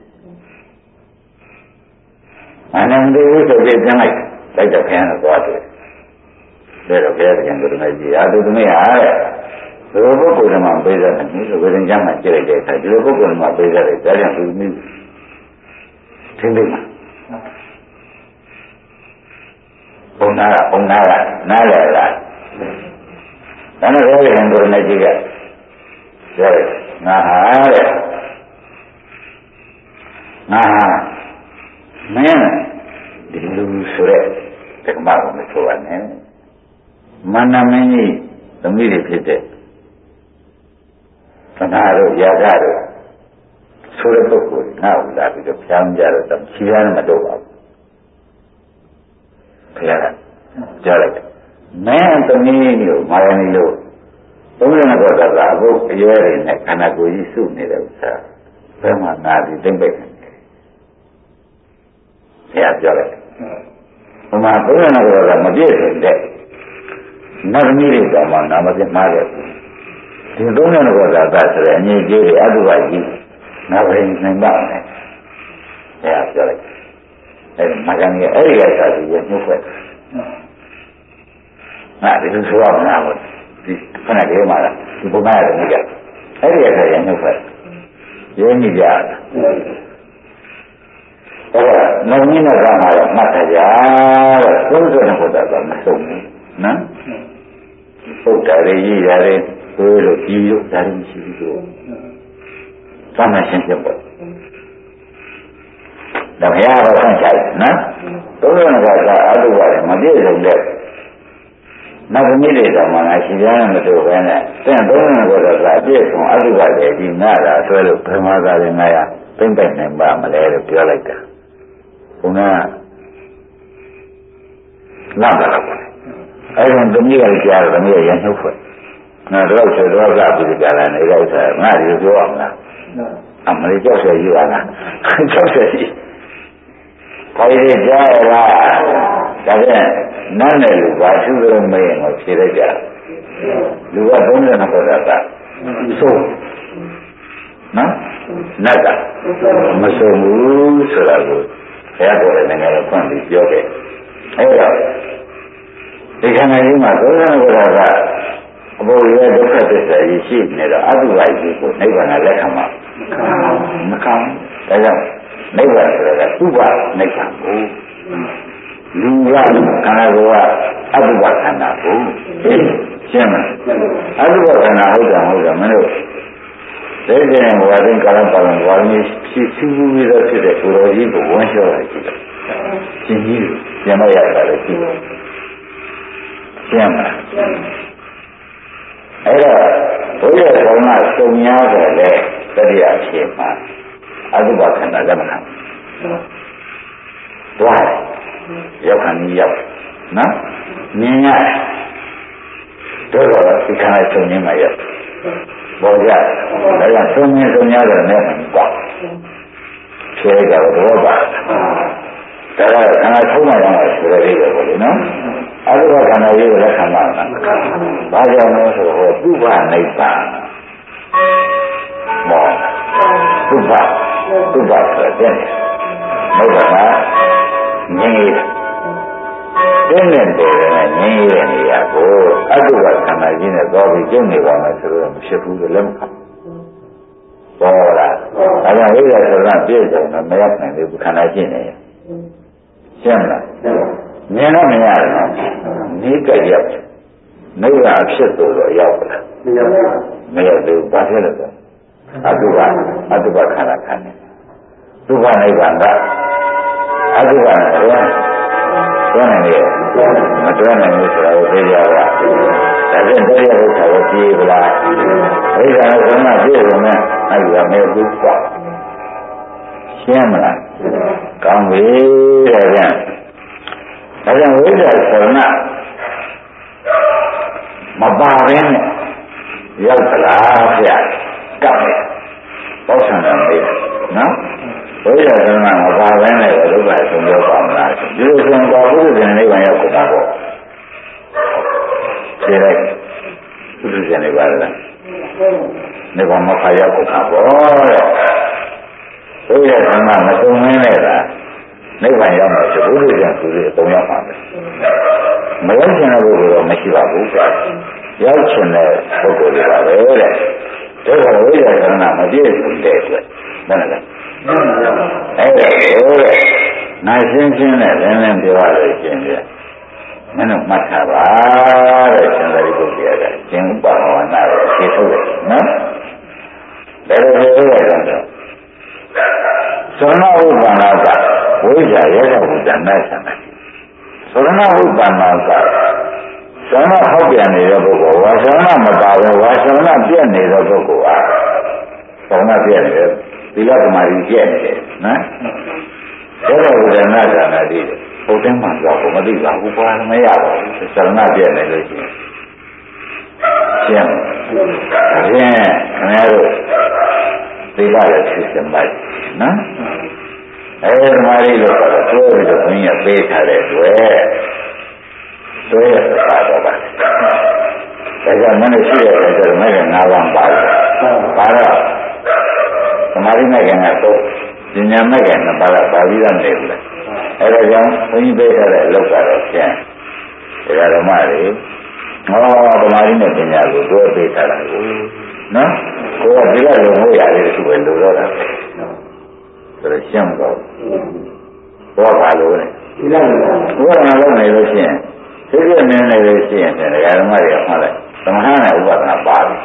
S2: အနေမသိဘူးဆိုပြီးပြန်လိုက်တော့ခင်ဗျားတော့သွားတယ်ဒါတော့ဘုရားရှင်ကိုယ်တော်ကြီးအားသူသမီးအားတဲ့ဒီလိုပုဂ္ဂိုလ်တွေမှာပေးတဲ့နည်းဆိုဝေဒင်ကြမှာကြည့်လိုက်တဲ့အခါဒီလိုပုဂ္ဂိုလ်တွေမှာပေးတဲ့ဒါကြောင့်သူသမီးသင်တယ်မှာဘုံနာကနားလည်လားဒါနဲ့ဘုရားရှင်ကိုယ်တော်ကြီးကပြောတယ်ငါဟာတဲ့ငါဟာမင်းဒီလူဆိုတဲ့ဓမ္မကိုမဆိုပါနဲ့မန္တမင်းကြီးသမီးတွေဖြစ်တဲ့သနာတို့ယာဂတို့ဆိုတဲ့ပုဂ္ဂိုလ်ငါ့ကိုလာပြီးတော့ဖြောင်းကြတော့ခြေရမ်းမတော့ပါဘူးဘုရားကကြားလိုက်မင်းသမီးတို့မာယနီတို့သုံးရတဲ့တော့ကအခုအရွယ်တွေနဲ့ခန္ဓာကိုယ်ကြီးစုနေတဲ့ဥစ္စာဘယ်မှာနာပြီးသိမ့်ပိတ်နေလဲဘုရားပြောလိုက်ဘုမာသုံးရတဲ့တော့ကမပြည့်စုံတဲ့နတ်သမီးတွေတော့မှနာမပြမှားတယ်ဒီသုံးရတဲ့တော့ကဆိုရင်အငြိကြီးတွေအတုပါကြီးနာဘယ်နိုင်ပါ့မလဲဘုရားပြောလိုက်အဲဒီမကန်ကြီးအဲ့ဒီကစားပြီးညှို့ဖွဲ့ငါဒီလိုဆိုရမလားဒီခဏလေးမှလားဒီပုံမှန်ရတယ်ကြအဲ့ဒီကစားရညှို့ဖွဲ့ရင်းမိကြအဲ့ဒါနောက်နည်းနဲ့ကမှတော့မှတ်ထားကြတဲ့သုံးရတဲ့ဘုရားကမဆုံးဘူးနော်ပုဒ်တာရေးရတယ်ကိုယ်လိုကြီးလို့ဒါရင်ရှိပြီးတော့သာမရှင်းပြပေါ့ဒါဘုရားတော်ဆန့်ချတယ်နော်သုံးရတဲ့ကအတုပါတယ်မပြည့်စုံတဲ့နတ်သမီးတွေတော့မှငါရှင်ပြားနဲ့မတူဘဲနဲ့တင့်သုံးရတဲ့ကအပြည့်စုံအတုပါတယ်ဒီငါတာဆွဲလို့ဘယ်မှာသာလဲငါရသိမ့်ပိုင်နိုင်ပါမလဲလို့ပြောလိုက်တာဘုရားလာတာပေါ့အဲ့ဒါသမီးကကြားတယ်သမီးရနှုတ်ဖွဲ့ငါတော့ဆိုတော့ကပြီးကြလာနေတဲ့ဥစ္စာငါဒီလိုပြောအောင်လားအမလေးကြောက်ရည်ရလားကြောက်ရည်ခိုင်းရကြားရလားဒါဖြင့်နတ်နဲ့လူဘာသူတို့မရင်ကိုဖြေလိုက်ကြလူက32ခေါ်တာကဆုံးနော်နတ်ကမဆုံးဘူးဆိုတာကိုဘုရားတော်လည်းငါလည်းဖွင့်ပြီးပြောခဲ့အဲ့တော့ဒီခန္ဓာကြီးမှာသုံးရတဲ့ဘုရားကအဘိုးရဲ့ဒုက္ခသစ္စာကြီးရှိနေတော့အတုပါကြီးကိုနိဗ္ဗာန်လက်ခံမှာမခံဒါကြောင့်နိဗ္ဗာန်ဆိုတာကဥပနိဗ္ဗာန်ကိုလူကခန္ဓာကိုယ်ကအတုပခန္ဓာကိုရှင်းမလားအတုပခန္ဓာဟုတ်တာမင်းတို့သိတဲ့ဘဝတွင်ကာလပတ်လုံးဘဝကြီးဖြစ်ပြီးတော့ဖြစ်တဲ့ကိုယ်တော်ကြီးကိုဝန်းလျှောတာရှိတယ်ရှင်ကြီးပြန်မရတာလည်းရှိတယ်ရှင်းမလားအဲ့တော့ဘုရားကောင်းကစုံများတယ်လေတတိယအဖြစ်မှာအတုပခန္ဓာလက်မခံတွားရောက်ခဏရောက်နော်မြင်ရတယ်တို့တော့ဒီခန္ဓာစုံနေမှာရောက်ပေါ်ကြဒါကြောင့်စုံများတယ်နဲ့ပေါ့ဖြဲကြတော့ပါဒါကခန္ဓာထုံးမှရမှာဆိုတဲ့လေးပဲပေါ့လေနော်အတုပခန္ဓာကြီးကိုလက်ခံပါလားဘာကြောင့်လဲဆိုတော့သူ့ဘာနိဗ္ဗာန်မောသူ့ဘာဆိုတဲ့နိဗ္ဗာန်ကငြိမ်းတဲ့ငြိမ်းတဲ့နေရာကိုအတုပခန္ဓာကြီးနဲ့တော့ပြီးကျုံနေပါမယ်ဆိုတော့မဖြစ်ဘူးလို့လက်မခံပေါ်လာဒါကြောင့်ဣဒ္ဓဆိုတာပြည့်စုံတော့မရနိုင်ဘူးခန္ဓာရှိနေရှင်းလားမြင်တော့မရတယ်နော်နိကရောက်နိဗ္ဗာန်ဖြစ်သူတော့ရောက်လားမရောက်ဘူးဘာဖြစ်လဲဆိုအတုပခန္ဓာခန္ဓာဒုက္ခနိဗ္ဗာန်ကအတုပနဲ့တွဲနိုင်တယ်မတွဲနိုင်ဘူးဆိုတာကိုသိကြပါဒါဖြင့်တရားဥစ္စာကိုကြည့်ပလားဝိဇ္ဇာကမှပြည့်စုံမဲ့အဲ့ဒီကမဲဘူးကွာရှင်းမလားကောင်းပြီတဲ့ဗျာဒါကြောင့်ဝိဇ္ဇာဆိုနာမပါဘဲနဲ့ရောက်သလားဗျာကပ်တယ်ပေါ့ဆံတယ်မေးနော်ဝိဇ္ဇာဆိုနာမပါဘဲနဲ့ဒုက္ခဆုံးရောက်ပါမလားဒီလိုဆိုတော့ဘုရားရှင်နိဗ္ဗာန်ရောက်ကုန်တာပေါ့ခြေလိုက်ဘုရားရှင်နိဗ္ဗာန်လားနိဗ္ဗာန်မဖာရောက်ကုန်တာပေါ့တဲ့ဘုရားရှင်ကမတုံမင်းနဲ့လားနိဗ္ဗာန်ရောက်မှာဆိုဘုရားရှင်သူတွေအသုံးရောက်ပါမယ်မရောက်ချင်တဲ့ပုဂ္ဂိုလ်တော့မရှိပါဘူးရောက်ချင်တဲ့ပုဂ္ဂိုလ်တွေပါပဲတဲ့ဒါကဝိဇ္ဇာကရဏမပြည့်စုံတဲ့အတွက်ဟုတ်လားအဲ့ဒါကိုတဲ့နိုင်ရှင်းရှင်းနဲ့လည်းလည်းပြောရလို့ရှင်ပြမင်းတို့မှတ်ထားပါတဲ့ရှင်သာရိပုတ္တရာကရှင်ဥပဝါနာကိုဖြေထုတ်တယ်နော်ဒါလိုဖြေထုတ်လိုက်တော့သောရဏဥပ္ပန္နကဝိဇ္ဇာရဲ့ဝိဇ္ဇာနဲ့ဆံတယ်သောရဏဥပ္ပန္နကသောရဏဟောက်ပြန်နေတဲ့ပုဂ္ဂိုလ်ဝါသောရဏမပါဘဲဝါသောရဏပြည့်နေတဲ့ပုဂ္ဂိုလ်ဟာသောရဏပြည့်နေတယ်သီလသမာဓိပြည့်နေတယ်နော်ဒါတော့ဝိဇ္ဇာနဲ့ဆံတယ်ဒီဘုဒ္ဓမှာတော့မသိပါဘူးဘာမှမရပါဘူးသောရဏပြည့်နေလို့ရှိရင်ရှင်းခင်ဗျားတို့သီလလည်းဖြစ်စမိုက်နော်အဲဒီသမာဓိလို့ဆိုတော့တွဲပြီးတော့ဘုန်းကြီးကပေးထားတဲ့တွေ့တွဲရတာတော့ပါဒါကြောင့်မနေ့ရှိတဲ့ဆိုတော့မဲ့၅ပါးပါတယ်ဘာတော့သမာဓိမဲ့ကတော့ဉာဏ်မဲ့က2ပါးကပါပြီးတော့နေဘူးလားအဲဒါကြောင့်ဘုန်းကြီးပေးထားတဲ့အလုပ်ကတော့ဖြင့်ဒါဓမ္မတွေသမာဓိနဲ့ပညာကိုတွဲပေးထားတာကိုနော်ကိုယ်ကဒီလိုလုပ်ရတယ်သူပဲလိုတော့တာဆိုတော့ရှင်းတော့ဘောပါလို့လေဒီလိုဘုရားလုံးနေလို့ရှိရင်သိပြနေနေလို့ရှိရင်တရားဓမ္မတွေကမှတ်လိုက်သမထနဲ့ဥပဒနာပါပြီ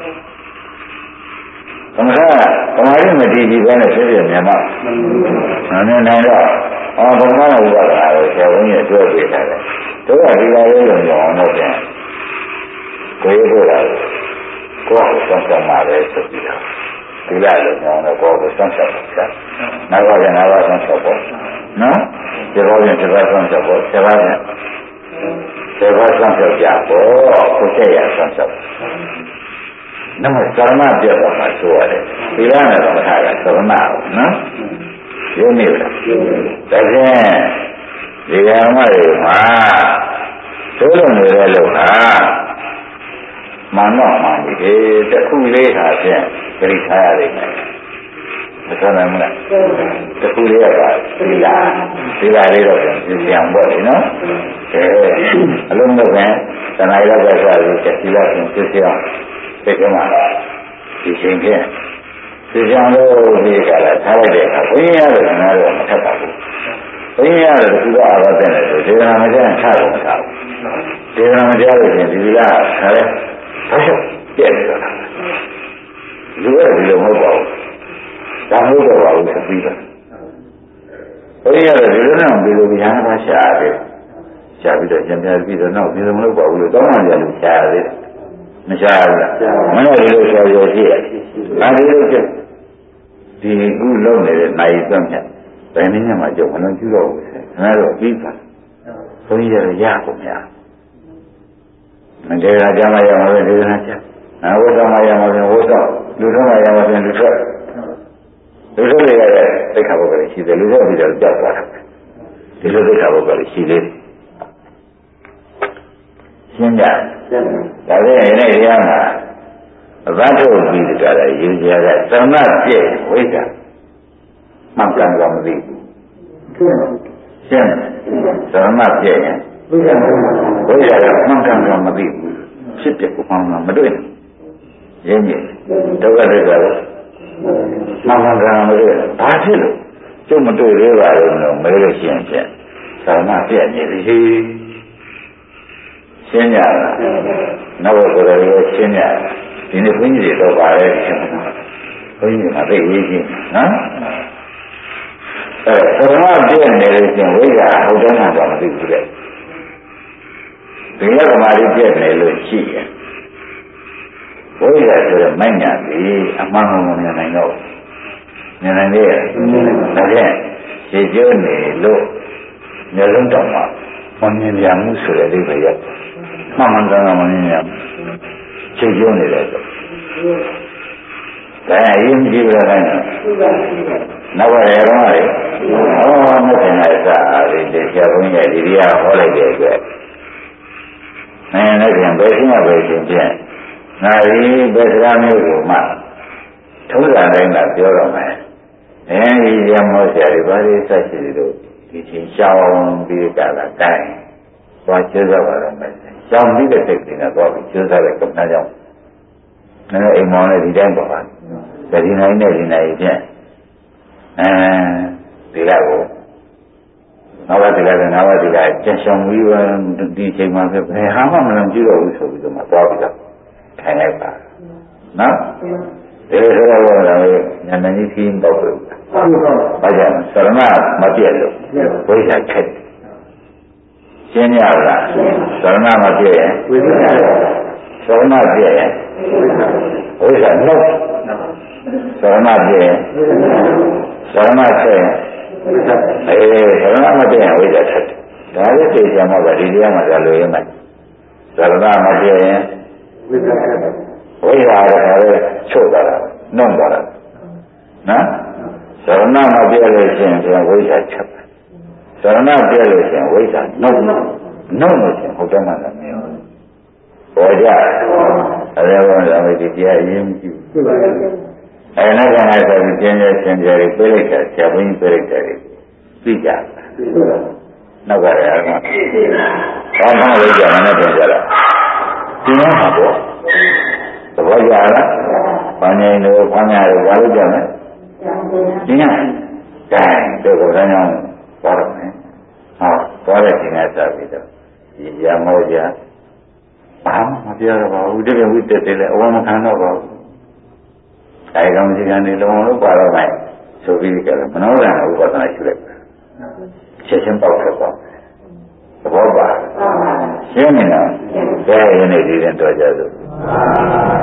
S2: သမထကသမာဓိမတည်ကြည်ပဲနဲ့သိပြမြင်တော့မနိုင်တော့သမထနဲ့ဥပဒနာကိုဆရာဘုန်းကြီးတွေ့ပေးထားတယ်တို့ကဒီလိုလေးလုံးအောင်တော့ပြန်ကိုယ်တို့လာကိုယ်ကိုစောင့်မှလည်းသိပြီလားဒီလိုလုံးအောင်တော့ကိုယ်ကိုစောင့်ချက်ပါနောက်ပါပြန်နောက်ပါစောင့်ချက်ပေါ့နော်ဒီလိုပြန်ဒီလိုစောင့်ချက်ပေါ့ဒီလိုပြန်ဒီလိုစောင့်ချက်ကြပေါ့ကိုယ်ချက်ရစောင့်ချက်နမကာမပြတ်တော့မှဆိုရတယ်ဒီလိုနဲ့တော့မထားတာသမဏနော်ရင်းနေလားဒါဖြင့်ဒီကံမတွေမှာတို့လိုနေတဲ့လို့ဟာမှန်တော့မှန်ပြီတခုလေးဟာဖြင့်ပြိထားရလိမ့်မယ်မဆိုနိုင်ဘူးလားတခုလေးကဒီလားလေးတော့ပြန်ပေါ့လေနော်အလုံးတော့ပဲတဏှာရောက်ကြပြီးဒီလားပြန်ပြည့်အောင်သိကြမှာဒီချိန်ဖြင့်ဒီကြောင့်လို့ဒီကလာထားလိုက်တဲ့အခါဘုန်းကြီးရတယ်ငါတို့မထပ်ပါဘူးဘုန်းကြီးရတယ်သူကအာဝတ်တဲ့လေဆိုဒေဝနာမကျန်ချတော့မထားဘူးဒေဝနာမကျလို့ရှိရင်ဒီလားခါလဲဘာလို့ပြည့်နေတာလူကဒီလိုမဟုတ်ပါဘူးဒါမဟုတ်တော့ပါဘူးဆိုပြီးတော့ဘုန်းကြီးရတယ်ဒီလိုနဲ့ဒီလိုဉာဏ်ပါရှာတယ်ရှာပြီးတော့ဉာဏ်ပြပြီးတော့နောက်ဒီလိုမဟုတ်ပါဘူးလို့တောင်းမှကြလို့ရှာရတယ်မရှားဘူးလားမင်းတို့ဒီလိုရှားရရှိအဲဒီလိုကျဒီခုလုံးနေတဲ့နိုင်သွမ်းမြတ်ဘယ်နည်းမှကြောက်မလို့ကျူတော့ဘူးခင်ဗျားတို့ပြီးပါဘုန်းကြီးရရကုန်များမတေရာကြမှာရမှာပဲဒေသနာချဝိသမာရမှာပဲဝိသလူထုမှာရမှာပဲလူထုတွေရတဲ့သိက္ခာပုဂ္ဂိုလ်ရှိတယ်လူထုပြီးတော့ကြောက်သွားတာဒီလိုသိက္ခာပုဂ္ဂိုလ်ရှိသေးတယ်ရှင်းကြဒါဖြင့်ယနေ့တရားမှာအဘတ်ထုတ်ပြီးကြတာယူကြရတဲ့သမတ်ပြည့်ဝိဇ္ဇာမှန်ကန်တော့မသိဘူးရှင်းသမတ်ပြည့်ရင်ဝိဇ္ဇာကမှန်ကန်တော့မသိဘူးဖြစ်ပြကိုမှန်မတွေ့ဘူးရင်းကြီးဒုက္ခဒုက္ခလို့မှန်ကန်မတွေ့ဘာဖြစ်လို့ကျုပ်မတွေ့သေးပါလို့မေးလို့ရှိရင်ဖြင့်သာမပြည့်နေပြီရှင်းကြလားနောက်ဘက်ကိုလည်းရှင်းကြဒီနေ့ဘုန်းကြီးတွေတော့ပါလေရှင်းမှာဘုန်းကြီးကသိရေးချင်းနော်သာမပြည့်နေလို့ရှင်ဝိဇ္ဇာဟုတ်တယ်မှတော့မသိဘူးတဲ့ဒီကဓမ္မလေးပြည့်နေလို့ရှိရင်ဝိဇ္ဇာဆိုတဲ့မိုက်ညာပြီးအမှန်မှန်မြင်နိုင်တော့မြင်နိုင်လေဒါဖြင့်ရှင်းကျိုးနေလို့မျိုးလုံးတောင်မှမမြင်ရမှုဆိုတဲ့အိဗေရမှန်မှန်ကန်ကန်မမြင်ရရှင်းကျိုးနေတယ်ဆိုဒါအရင်ကြည့်ပြလိုက်နော်နောက်ပါရတော့လေမသိနိုင်စားဒီတရားဘုန်းကြီးဒီတရားဟောလိုက်တဲ့အတွက်လည်းပြန်ပဲရှင်းရပဲရှင်းဖြင့်ငါဒီပဲစကားမျိုးကိုမှထုံးစံတိုင်းကပြောတော့မယ်ဒီရမောဆရာဒီဘာလေးဆက်ရှိလို့ဒီချင်းရှောင်းပြီးကြတာတိုင်းသွားကျိုးစားပါတော့မယ်ရှောင်းပြီးတဲ့စိတ်ကတော့ကျိုးစားတဲ့ကမ္ဘာကြောင့်လည်းအိမ်မောင်လည်းဒီတိုင်းပါပါဒီနိုင်နဲ့ဒီနိုင်ဖြင့်ဒီကကိုနောက်ပါဒီကလည်းနောက်ပါဒီကကျန်ရှောင်းပြီးဒီချိန်မှာပဲဘယ်ဟာမှမလုပ်ကြည့်တော့ဘူးဆိုပြီးတော့မှသွားပြီးတော့ထိုင်လိုက်ပါနော်ဒီလိုဆိုတော့လည်းဉာဏ်ကြီးကြီးတော့ဘူးဘာကြောင့်သရဏမပြည့်လို့ဝိဇ္ဇာခက်ရှင်းရလားသရဏမပြည့်ရင်ဝိဇ္ဇာသရဏပြည့်ရင်ဝိဇ္ဇာနှုတ်သရဏပြည့်ရင်သရဏချက်ရင်သရဏမပြည့်ရင်ဝိဇ္ဇာထက်ဒါလည်းသိကြမှာပါဒီတရားမှာလည်းလိုရမယ်သရဏမပြည့်ရင်ဝိဇ္ဇာထက်ဝိဇ္ဇာကလည်းချုပ်သွားတာနှုတ်သွားတာနော်သရဏမပြည့်လို့ရှိရင်ဝိဇ္ဇာချက်သရဏပြည့်လို့ရှိရင်ဝိဇ္ဇာနှုတ်လို့ရှိရင်ဟုတ်တယ်မှလည်းမရောပေါ်ကြအဲ့ဒါကလည်းဒီတရားအရင်ကြည့်အဲ့ဒါကလည်းဆိုပြီးကျင်းကျင်းပြပြပြေးလိုက်တာဆရာဘုန်းကြီးပြေးလိုက်တယ်သိကြနောက်ကလည်းအဲ့ဒါဘာမှမလုပ်ကြနဲ့ပြန်ကြလားဒီမှာပေါ့သဘောကျလားဘာငယ်လို့ဘာညာလို့ဘာလို့ကြလဲဒီကတိုင်းတို့ကလည်းကြောင်းသွားတော့မယ်ဟောသွားတဲ့ဒီနေ့စပြီးတော့ဒီရမောကြဘာမှမပြောတော့ပါဘူးတကယ်ဝိတက်တယ်လေအဝမခံတော့ပါဘူးအဲကောင်စီကနေလုံးလုံးပါတော့မယ်ဆိုပြီးကြတယ်မနောရဥပဒနာရှိလိုက်ချက်ချင်းပေါက်ထွက်သွားသဘောပါရှင်းနေလားဘယ်ရင်းနေဒီရင်တော့ကြစို့